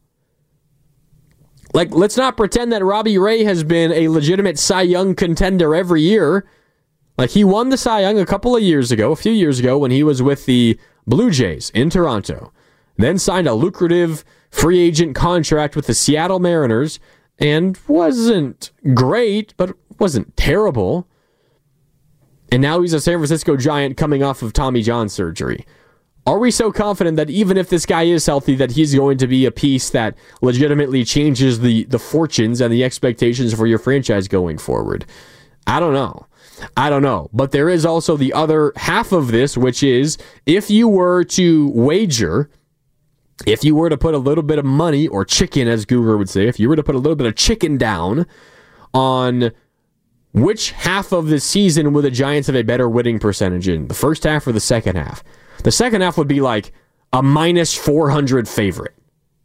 Like, let's not pretend that Robbie Ray has been a legitimate Cy Young contender every year. Like, he won the Cy Young a couple of years ago, a few years ago, when he was with the Blue Jays in Toronto. Then signed a lucrative free agent contract with the Seattle Mariners, and wasn't great, but wasn't terrible. And now he's a San Francisco Giant coming off of Tommy John surgery. Are we so confident that even if this guy is healthy, that he's going to be a piece that legitimately changes the, the fortunes and the expectations for your franchise going forward? I don't know. I don't know. But there is also the other half of this, which is if you were to wager, if you were to put a little bit of money, or chicken, as Guru would say, if you were to put a little bit of chicken down on which half of the season would the Giants have a better winning percentage in, the first half or the second half? The second half would be like a minus four hundred favorite.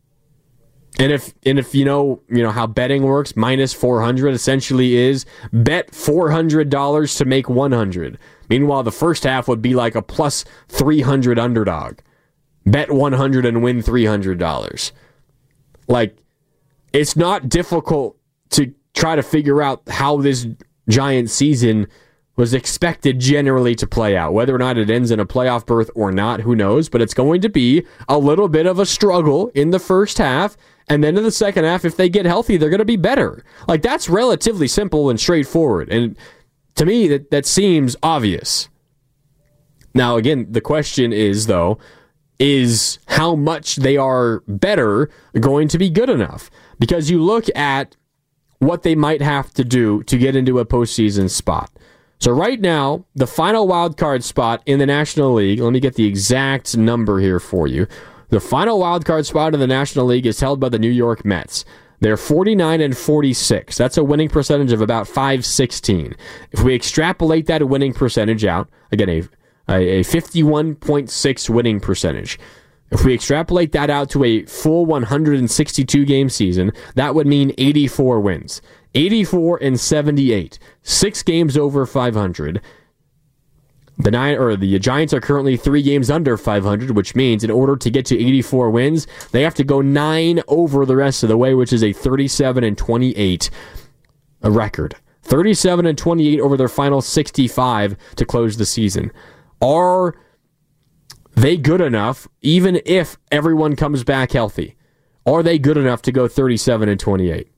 And if and if you know, you know how betting works, minus four hundred essentially is bet four hundred dollars to make one hundred. Meanwhile, the first half would be like a plus three hundred underdog. Bet one hundred and win three hundred dollars. Like, it's not difficult to try to figure out how this Giants season was expected generally to play out. Whether or not it ends in a playoff berth or not, who knows? But it's going to be a little bit of a struggle in the first half, and then in the second half, if they get healthy, they're going to be better. Like, that's relatively simple and straightforward. And to me, that, that seems obvious. Now, again, the question is, though, is how much they are better going to be good enough? Because you look at what they might have to do to get into a postseason spot. So right now, the final wild card spot in the National League, let me get the exact number here for you. The final wild card spot in the National League is held by the New York Mets. They're forty-nine and forty-six. That's a winning percentage of about five sixteen. If we extrapolate that winning percentage out, again, a, a fifty-one point six winning percentage. If we extrapolate that out to a full one hundred sixty-two game season, that would mean eighty-four wins. eighty-four and seventy-eight. Six games over five hundred. The nine or the Giants are currently three games under five hundred, which means in order to get to eighty-four wins, they have to go nine over the rest of the way, which is a thirty-seven and twenty-eight a record. thirty-seven and twenty-eight over their final sixty-five to close the season. Are they good enough, even if everyone comes back healthy? Are they good enough to go thirty-seven and twenty-eight?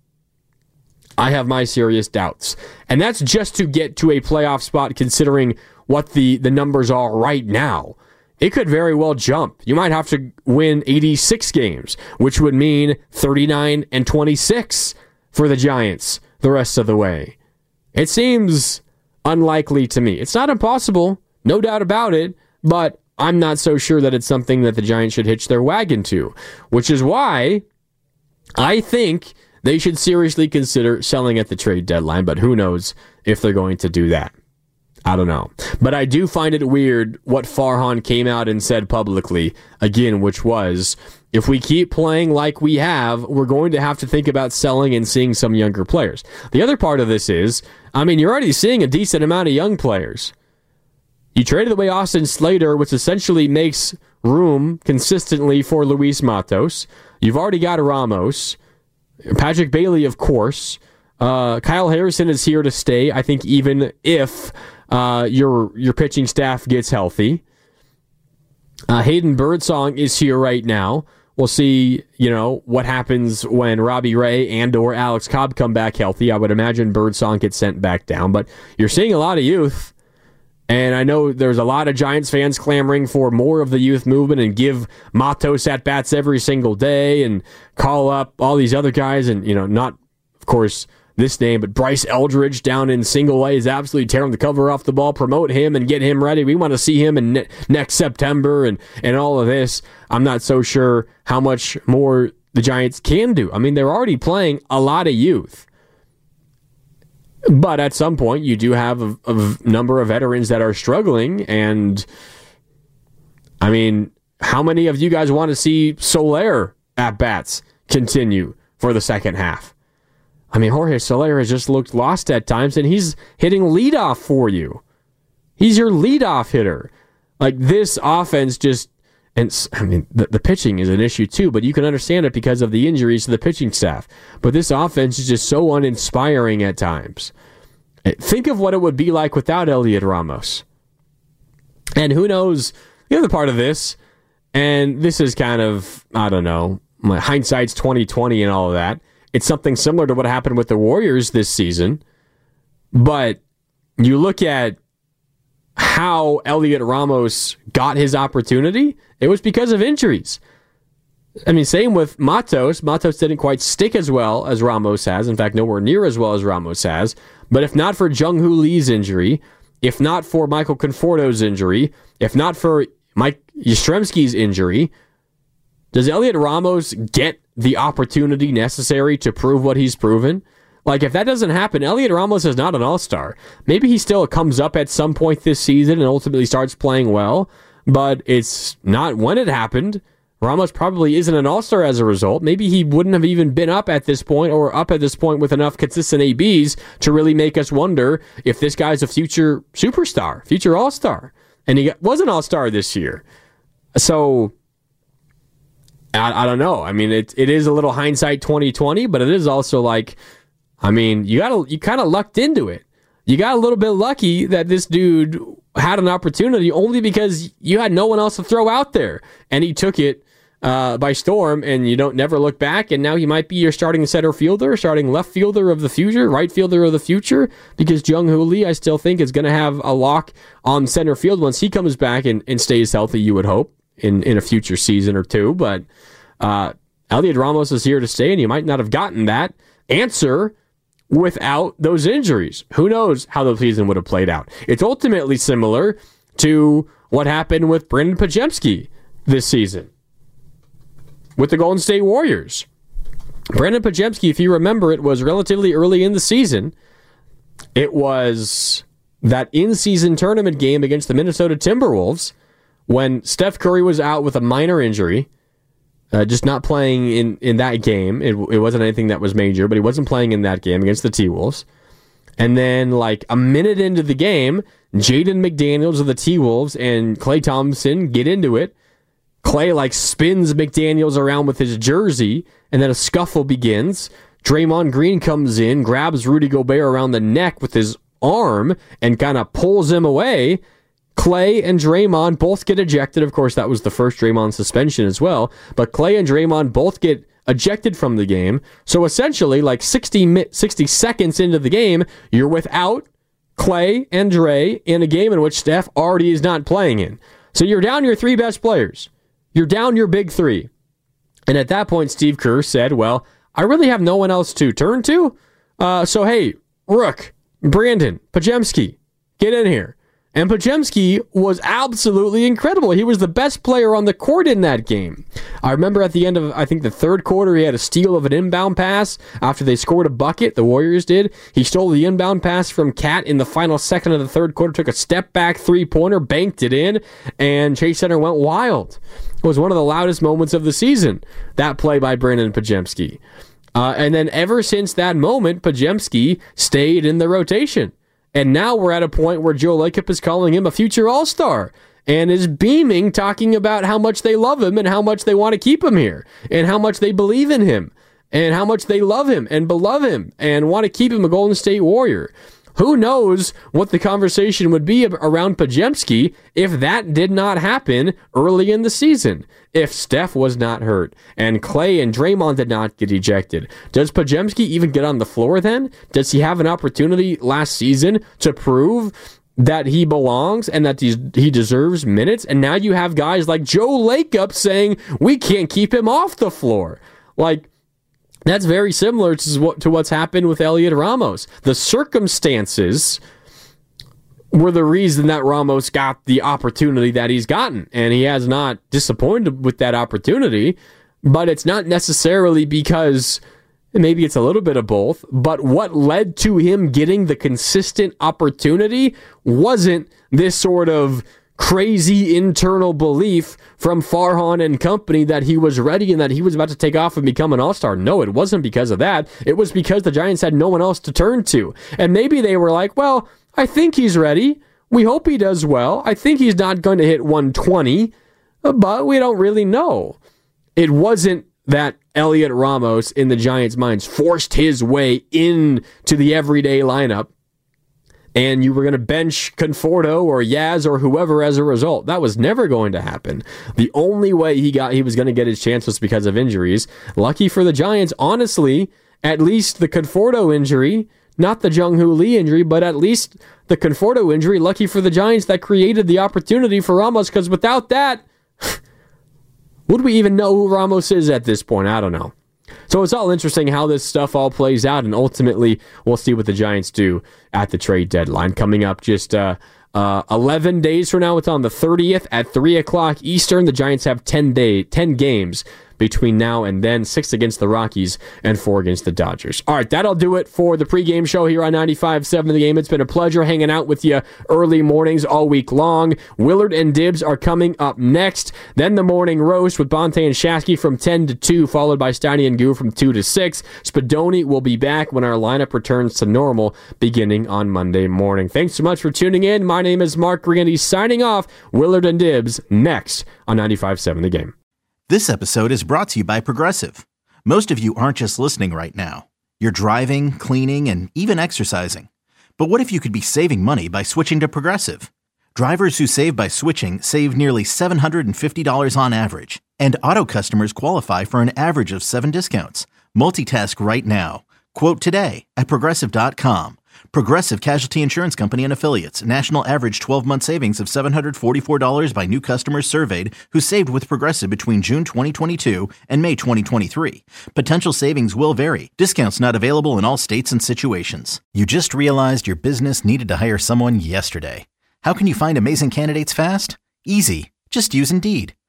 I have my serious doubts. And that's just to get to a playoff spot, considering what the, the numbers are right now. It could very well jump. You might have to win eighty-six games, which would mean thirty-nine and twenty-six for the Giants the rest of the way. It seems unlikely to me. It's not impossible, no doubt about it, but I'm not so sure that it's something that the Giants should hitch their wagon to, which is why I think they should seriously consider selling at the trade deadline, but who knows if they're going to do that. I don't know. But I do find it weird what Farhan came out and said publicly, again, which was, if we keep playing like we have, we're going to have to think about selling and seeing some younger players. The other part of this is, I mean, you're already seeing a decent amount of young players. You traded away Austin Slater, which essentially makes room consistently for Luis Matos. You've already got Ramos. Patrick Bailey, of course. Uh, Kyle Harrison is here to stay, I think, even if uh, your your pitching staff gets healthy. Uh, Hayden Birdsong is here right now. We'll see, you know, what happens when Robbie Ray and or Alex Cobb come back healthy. I would imagine Birdsong gets sent back down, but you're seeing a lot of youth. And I know there's a lot of Giants fans clamoring for more of the youth movement and give Matos at-bats every single day and call up all these other guys. And, you know, not, of course, this name, but Bryce Eldridge down in single A is absolutely tearing the cover off the ball. Promote him and get him ready. We want to see him in ne- next September and, and all of this. I'm not so sure how much more the Giants can do. I mean, they're already playing a lot of youth. But at some point, you do have a, a number of veterans that are struggling. And, I mean, how many of you guys want to see Soler at-bats continue for the second half? I mean, Jorge Soler has just looked lost at times, and he's hitting leadoff for you. He's your leadoff hitter. Like, this offense just... And, I mean, the, the pitching is an issue too, but you can understand it because of the injuries to the pitching staff. But this offense is just so uninspiring at times. Think of what it would be like without Elliot Ramos. And who knows, the other part of this, and this is kind of, I don't know, my hindsight's twenty twenty and all of that. It's something similar to what happened with the Warriors this season. But you look at how Elliot Ramos got his opportunity, it was because of injuries. I mean, same with Matos. Matos didn't quite stick as well as Ramos has. In fact, nowhere near as well as Ramos has. But if not for Jung-Hoo Lee's injury, if not for Michael Conforto's injury, if not for Mike Yastrzemski's injury, does Elliot Ramos get the opportunity necessary to prove what he's proven? Like, if that doesn't happen, Elliot Ramos is not an all-star. Maybe he still comes up at some point this season and ultimately starts playing well, but it's not when it happened. Ramos probably isn't an all-star as a result. Maybe he wouldn't have even been up at this point or up at this point with enough consistent A Bs to really make us wonder if this guy's a future superstar, future all-star. And he was an all-star this year. So, I, I don't know. I mean, it it is a little hindsight twenty twenty, but it is also like, I mean, you got you kind of lucked into it. You got a little bit lucky that this dude had an opportunity only because you had no one else to throw out there, and he took it uh, by storm. And you don't never look back. And now he might be your starting center fielder, starting left fielder of the future, right fielder of the future. Because Jung-Hoo Lee, I still think, is going to have a lock on center field once he comes back and, and stays healthy. You would hope in in a future season or two, but uh, Elliot Ramos is here to stay, and you might not have gotten that answer without those injuries. Who knows how the season would have played out? It's ultimately similar to what happened with Brendan Pajemski this season. with the Golden State Warriors. Brandon Podziemski, if you remember, it was relatively early in the season. It was that in-season tournament game against the Minnesota Timberwolves when Steph Curry was out with a minor injury, uh, just not playing in, in that game. It, it wasn't anything that was major, but he wasn't playing in that game against the T-Wolves. And then, like, a minute into the game, Jaden McDaniels of the T-Wolves and Klay Thompson get into it. Klay, like, spins McDaniels around with his jersey, and then a scuffle begins. Draymond Green comes in, grabs Rudy Gobert around the neck with his arm, and kind of pulls him away. Klay and Draymond both get ejected. Of course, that was the first Draymond suspension as well. But Klay and Draymond both get ejected from the game. So essentially, like sixty, sixty seconds into the game, you're without Klay and Dre in a game in which Steph already is not playing in. So you're down your three best players. You're down your big three. And at that point, Steve Kerr said, well, I really have no one else to turn to. Uh, so, hey, Rook, Brandon, Podziemski, get in here. And Podziemski was absolutely incredible. He was the best player on the court in that game. I remember at the end of, I think, the third quarter, he had a steal of an inbound pass after they scored a bucket. The Warriors did. He stole the inbound pass from Cat in the final second of the third quarter, took a step-back three-pointer, banked it in, and Chase Center went wild. It was one of the loudest moments of the season, that play by Brandon Podziemski. Uh, and then ever since that moment, Podziemski stayed in the rotation. And now we're at a point where Joe Lacob is calling him a future All-Star and is beaming, talking about how much they love him and how much they want to keep him here and how much they believe in him and how much they love him and beloved him and want to keep him a Golden State Warrior. Who knows what the conversation would be around Podziemski if that did not happen early in the season, if Steph was not hurt and Klay and Draymond did not get ejected. Does Podziemski even get on the floor then? Does he have an opportunity last season to prove that he belongs and that he deserves minutes? And now you have guys like Joe Lacob saying, we can't keep him off the floor. Like, that's very similar to what's happened with Elliot Ramos. The circumstances were the reason that Ramos got the opportunity that he's gotten, and he has not disappointed with that opportunity, but it's not necessarily because, maybe it's a little bit of both, but what led to him getting the consistent opportunity wasn't this sort of crazy internal belief from Farhan and company that he was ready and that he was about to take off and become an all-star. No, it wasn't because of that. It was because the Giants had no one else to turn to. And maybe they were like, well, I think he's ready. We hope he does well. I think he's not going to hit one twenty, but we don't really know. It wasn't that Elliot Ramos, in the Giants' minds, forced his way into the everyday lineup and you were going to bench Conforto or Yaz or whoever as a result. That was never going to happen. The only way he got he was going to get his chance was because of injuries. Lucky for the Giants, honestly, at least the Conforto injury, not the Jung-Hoo Lee injury, but at least the Conforto injury, lucky for the Giants, that created the opportunity for Ramos, because without that, would we even know who Ramos is at this point? I don't know. So it's all interesting how this stuff all plays out, and ultimately we'll see what the Giants do at the trade deadline. Coming up just uh, uh, eleven days from now, it's on the thirtieth at three o'clock Eastern. The Giants have ten, day, ten games between now and then, six against the Rockies and four against the Dodgers. All right, that'll do it for the pregame show here on ninety-five seven The Game. It's been a pleasure hanging out with you early mornings all week long. Willard and Dibbs are coming up next. Then the morning roast with Bonte and Shasky from ten to two, followed by Steiny and Goo from two to six. Spadoni will be back when our lineup returns to normal beginning on Monday morning. Thanks so much for tuning in. My name is Mark Grandy signing off. Willard and Dibbs next on ninety-five seven The Game. This episode is brought to you by Progressive. Most of you aren't just listening right now. You're driving, cleaning, and even exercising. But what if you could be saving money by switching to Progressive? Drivers who save by switching save nearly seven hundred fifty dollars on average. And auto customers qualify for an average of seven discounts. Multitask right now. Quote today at Progressive dot com. Progressive Casualty Insurance Company and Affiliates. National average twelve-month savings of seven hundred forty-four dollars by new customers surveyed who saved with Progressive between June twenty twenty-two and May twenty twenty-three. Potential savings will vary. Discounts not available in all states and situations. You just realized your business needed to hire someone yesterday. How can you find amazing candidates fast? Easy. Just use Indeed.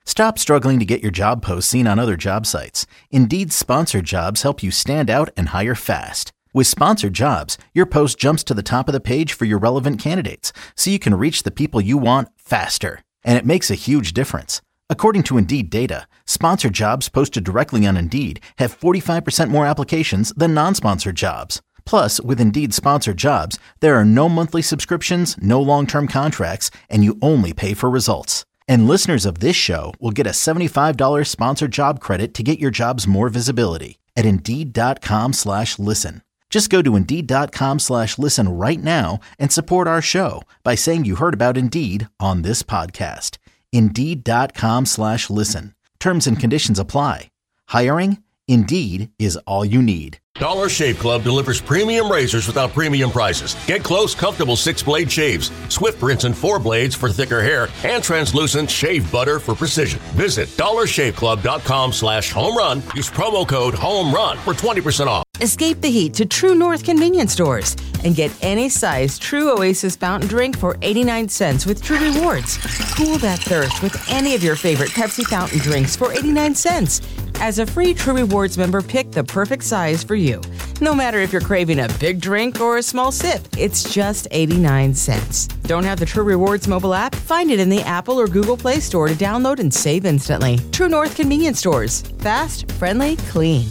Stop struggling to get your job posts seen on other job sites. Indeed's sponsored jobs help you stand out and hire fast. With sponsored jobs, your post jumps to the top of the page for your relevant candidates, so you can reach the people you want faster. And it makes a huge difference. According to Indeed data, sponsored jobs posted directly on Indeed have forty-five percent more applications than non-sponsored jobs. Plus, with Indeed sponsored jobs, there are no monthly subscriptions, no long-term contracts, and you only pay for results. And listeners of this show will get a seventy-five dollars sponsored job credit to get your jobs more visibility at Indeed.com slash listen. Just go to Indeed.com slash listen right now and support our show by saying you heard about Indeed on this podcast. Indeed.com slash listen. Terms and conditions apply. Hiring? Indeed is all you need. Dollar Shave Club delivers premium razors without premium prices. Get close, comfortable six-blade shaves, Swift rinse and four blades for thicker hair, and translucent shave butter for precision. Visit dollar shave club dot com slash home run. Use promo code HOMERUN for twenty percent off. Escape the heat to True North convenience stores and get any size True Oasis fountain drink for eighty-nine cents with True Rewards. Cool that thirst with any of your favorite Pepsi fountain drinks for eighty-nine cents. As a free True Rewards member, pick the perfect size for you. No matter if you're craving a big drink or a small sip, it's just eighty-nine cents. Don't have the True Rewards mobile app? Find it in the Apple or Google Play Store to download and save instantly. True North convenience stores. Fast, friendly, clean.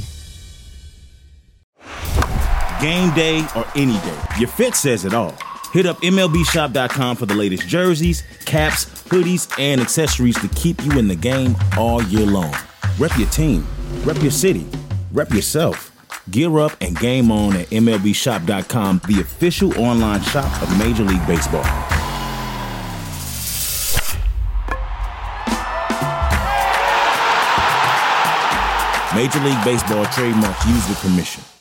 Game day or any day, your fit says it all. Hit up M L B shop dot com for the latest jerseys, caps, hoodies, and accessories to keep you in the game all year long. Rep your team, rep your city, rep yourself. Gear up and game on at M L B shop dot com, the official online shop of Major League Baseball. Major League Baseball trademark used with permission.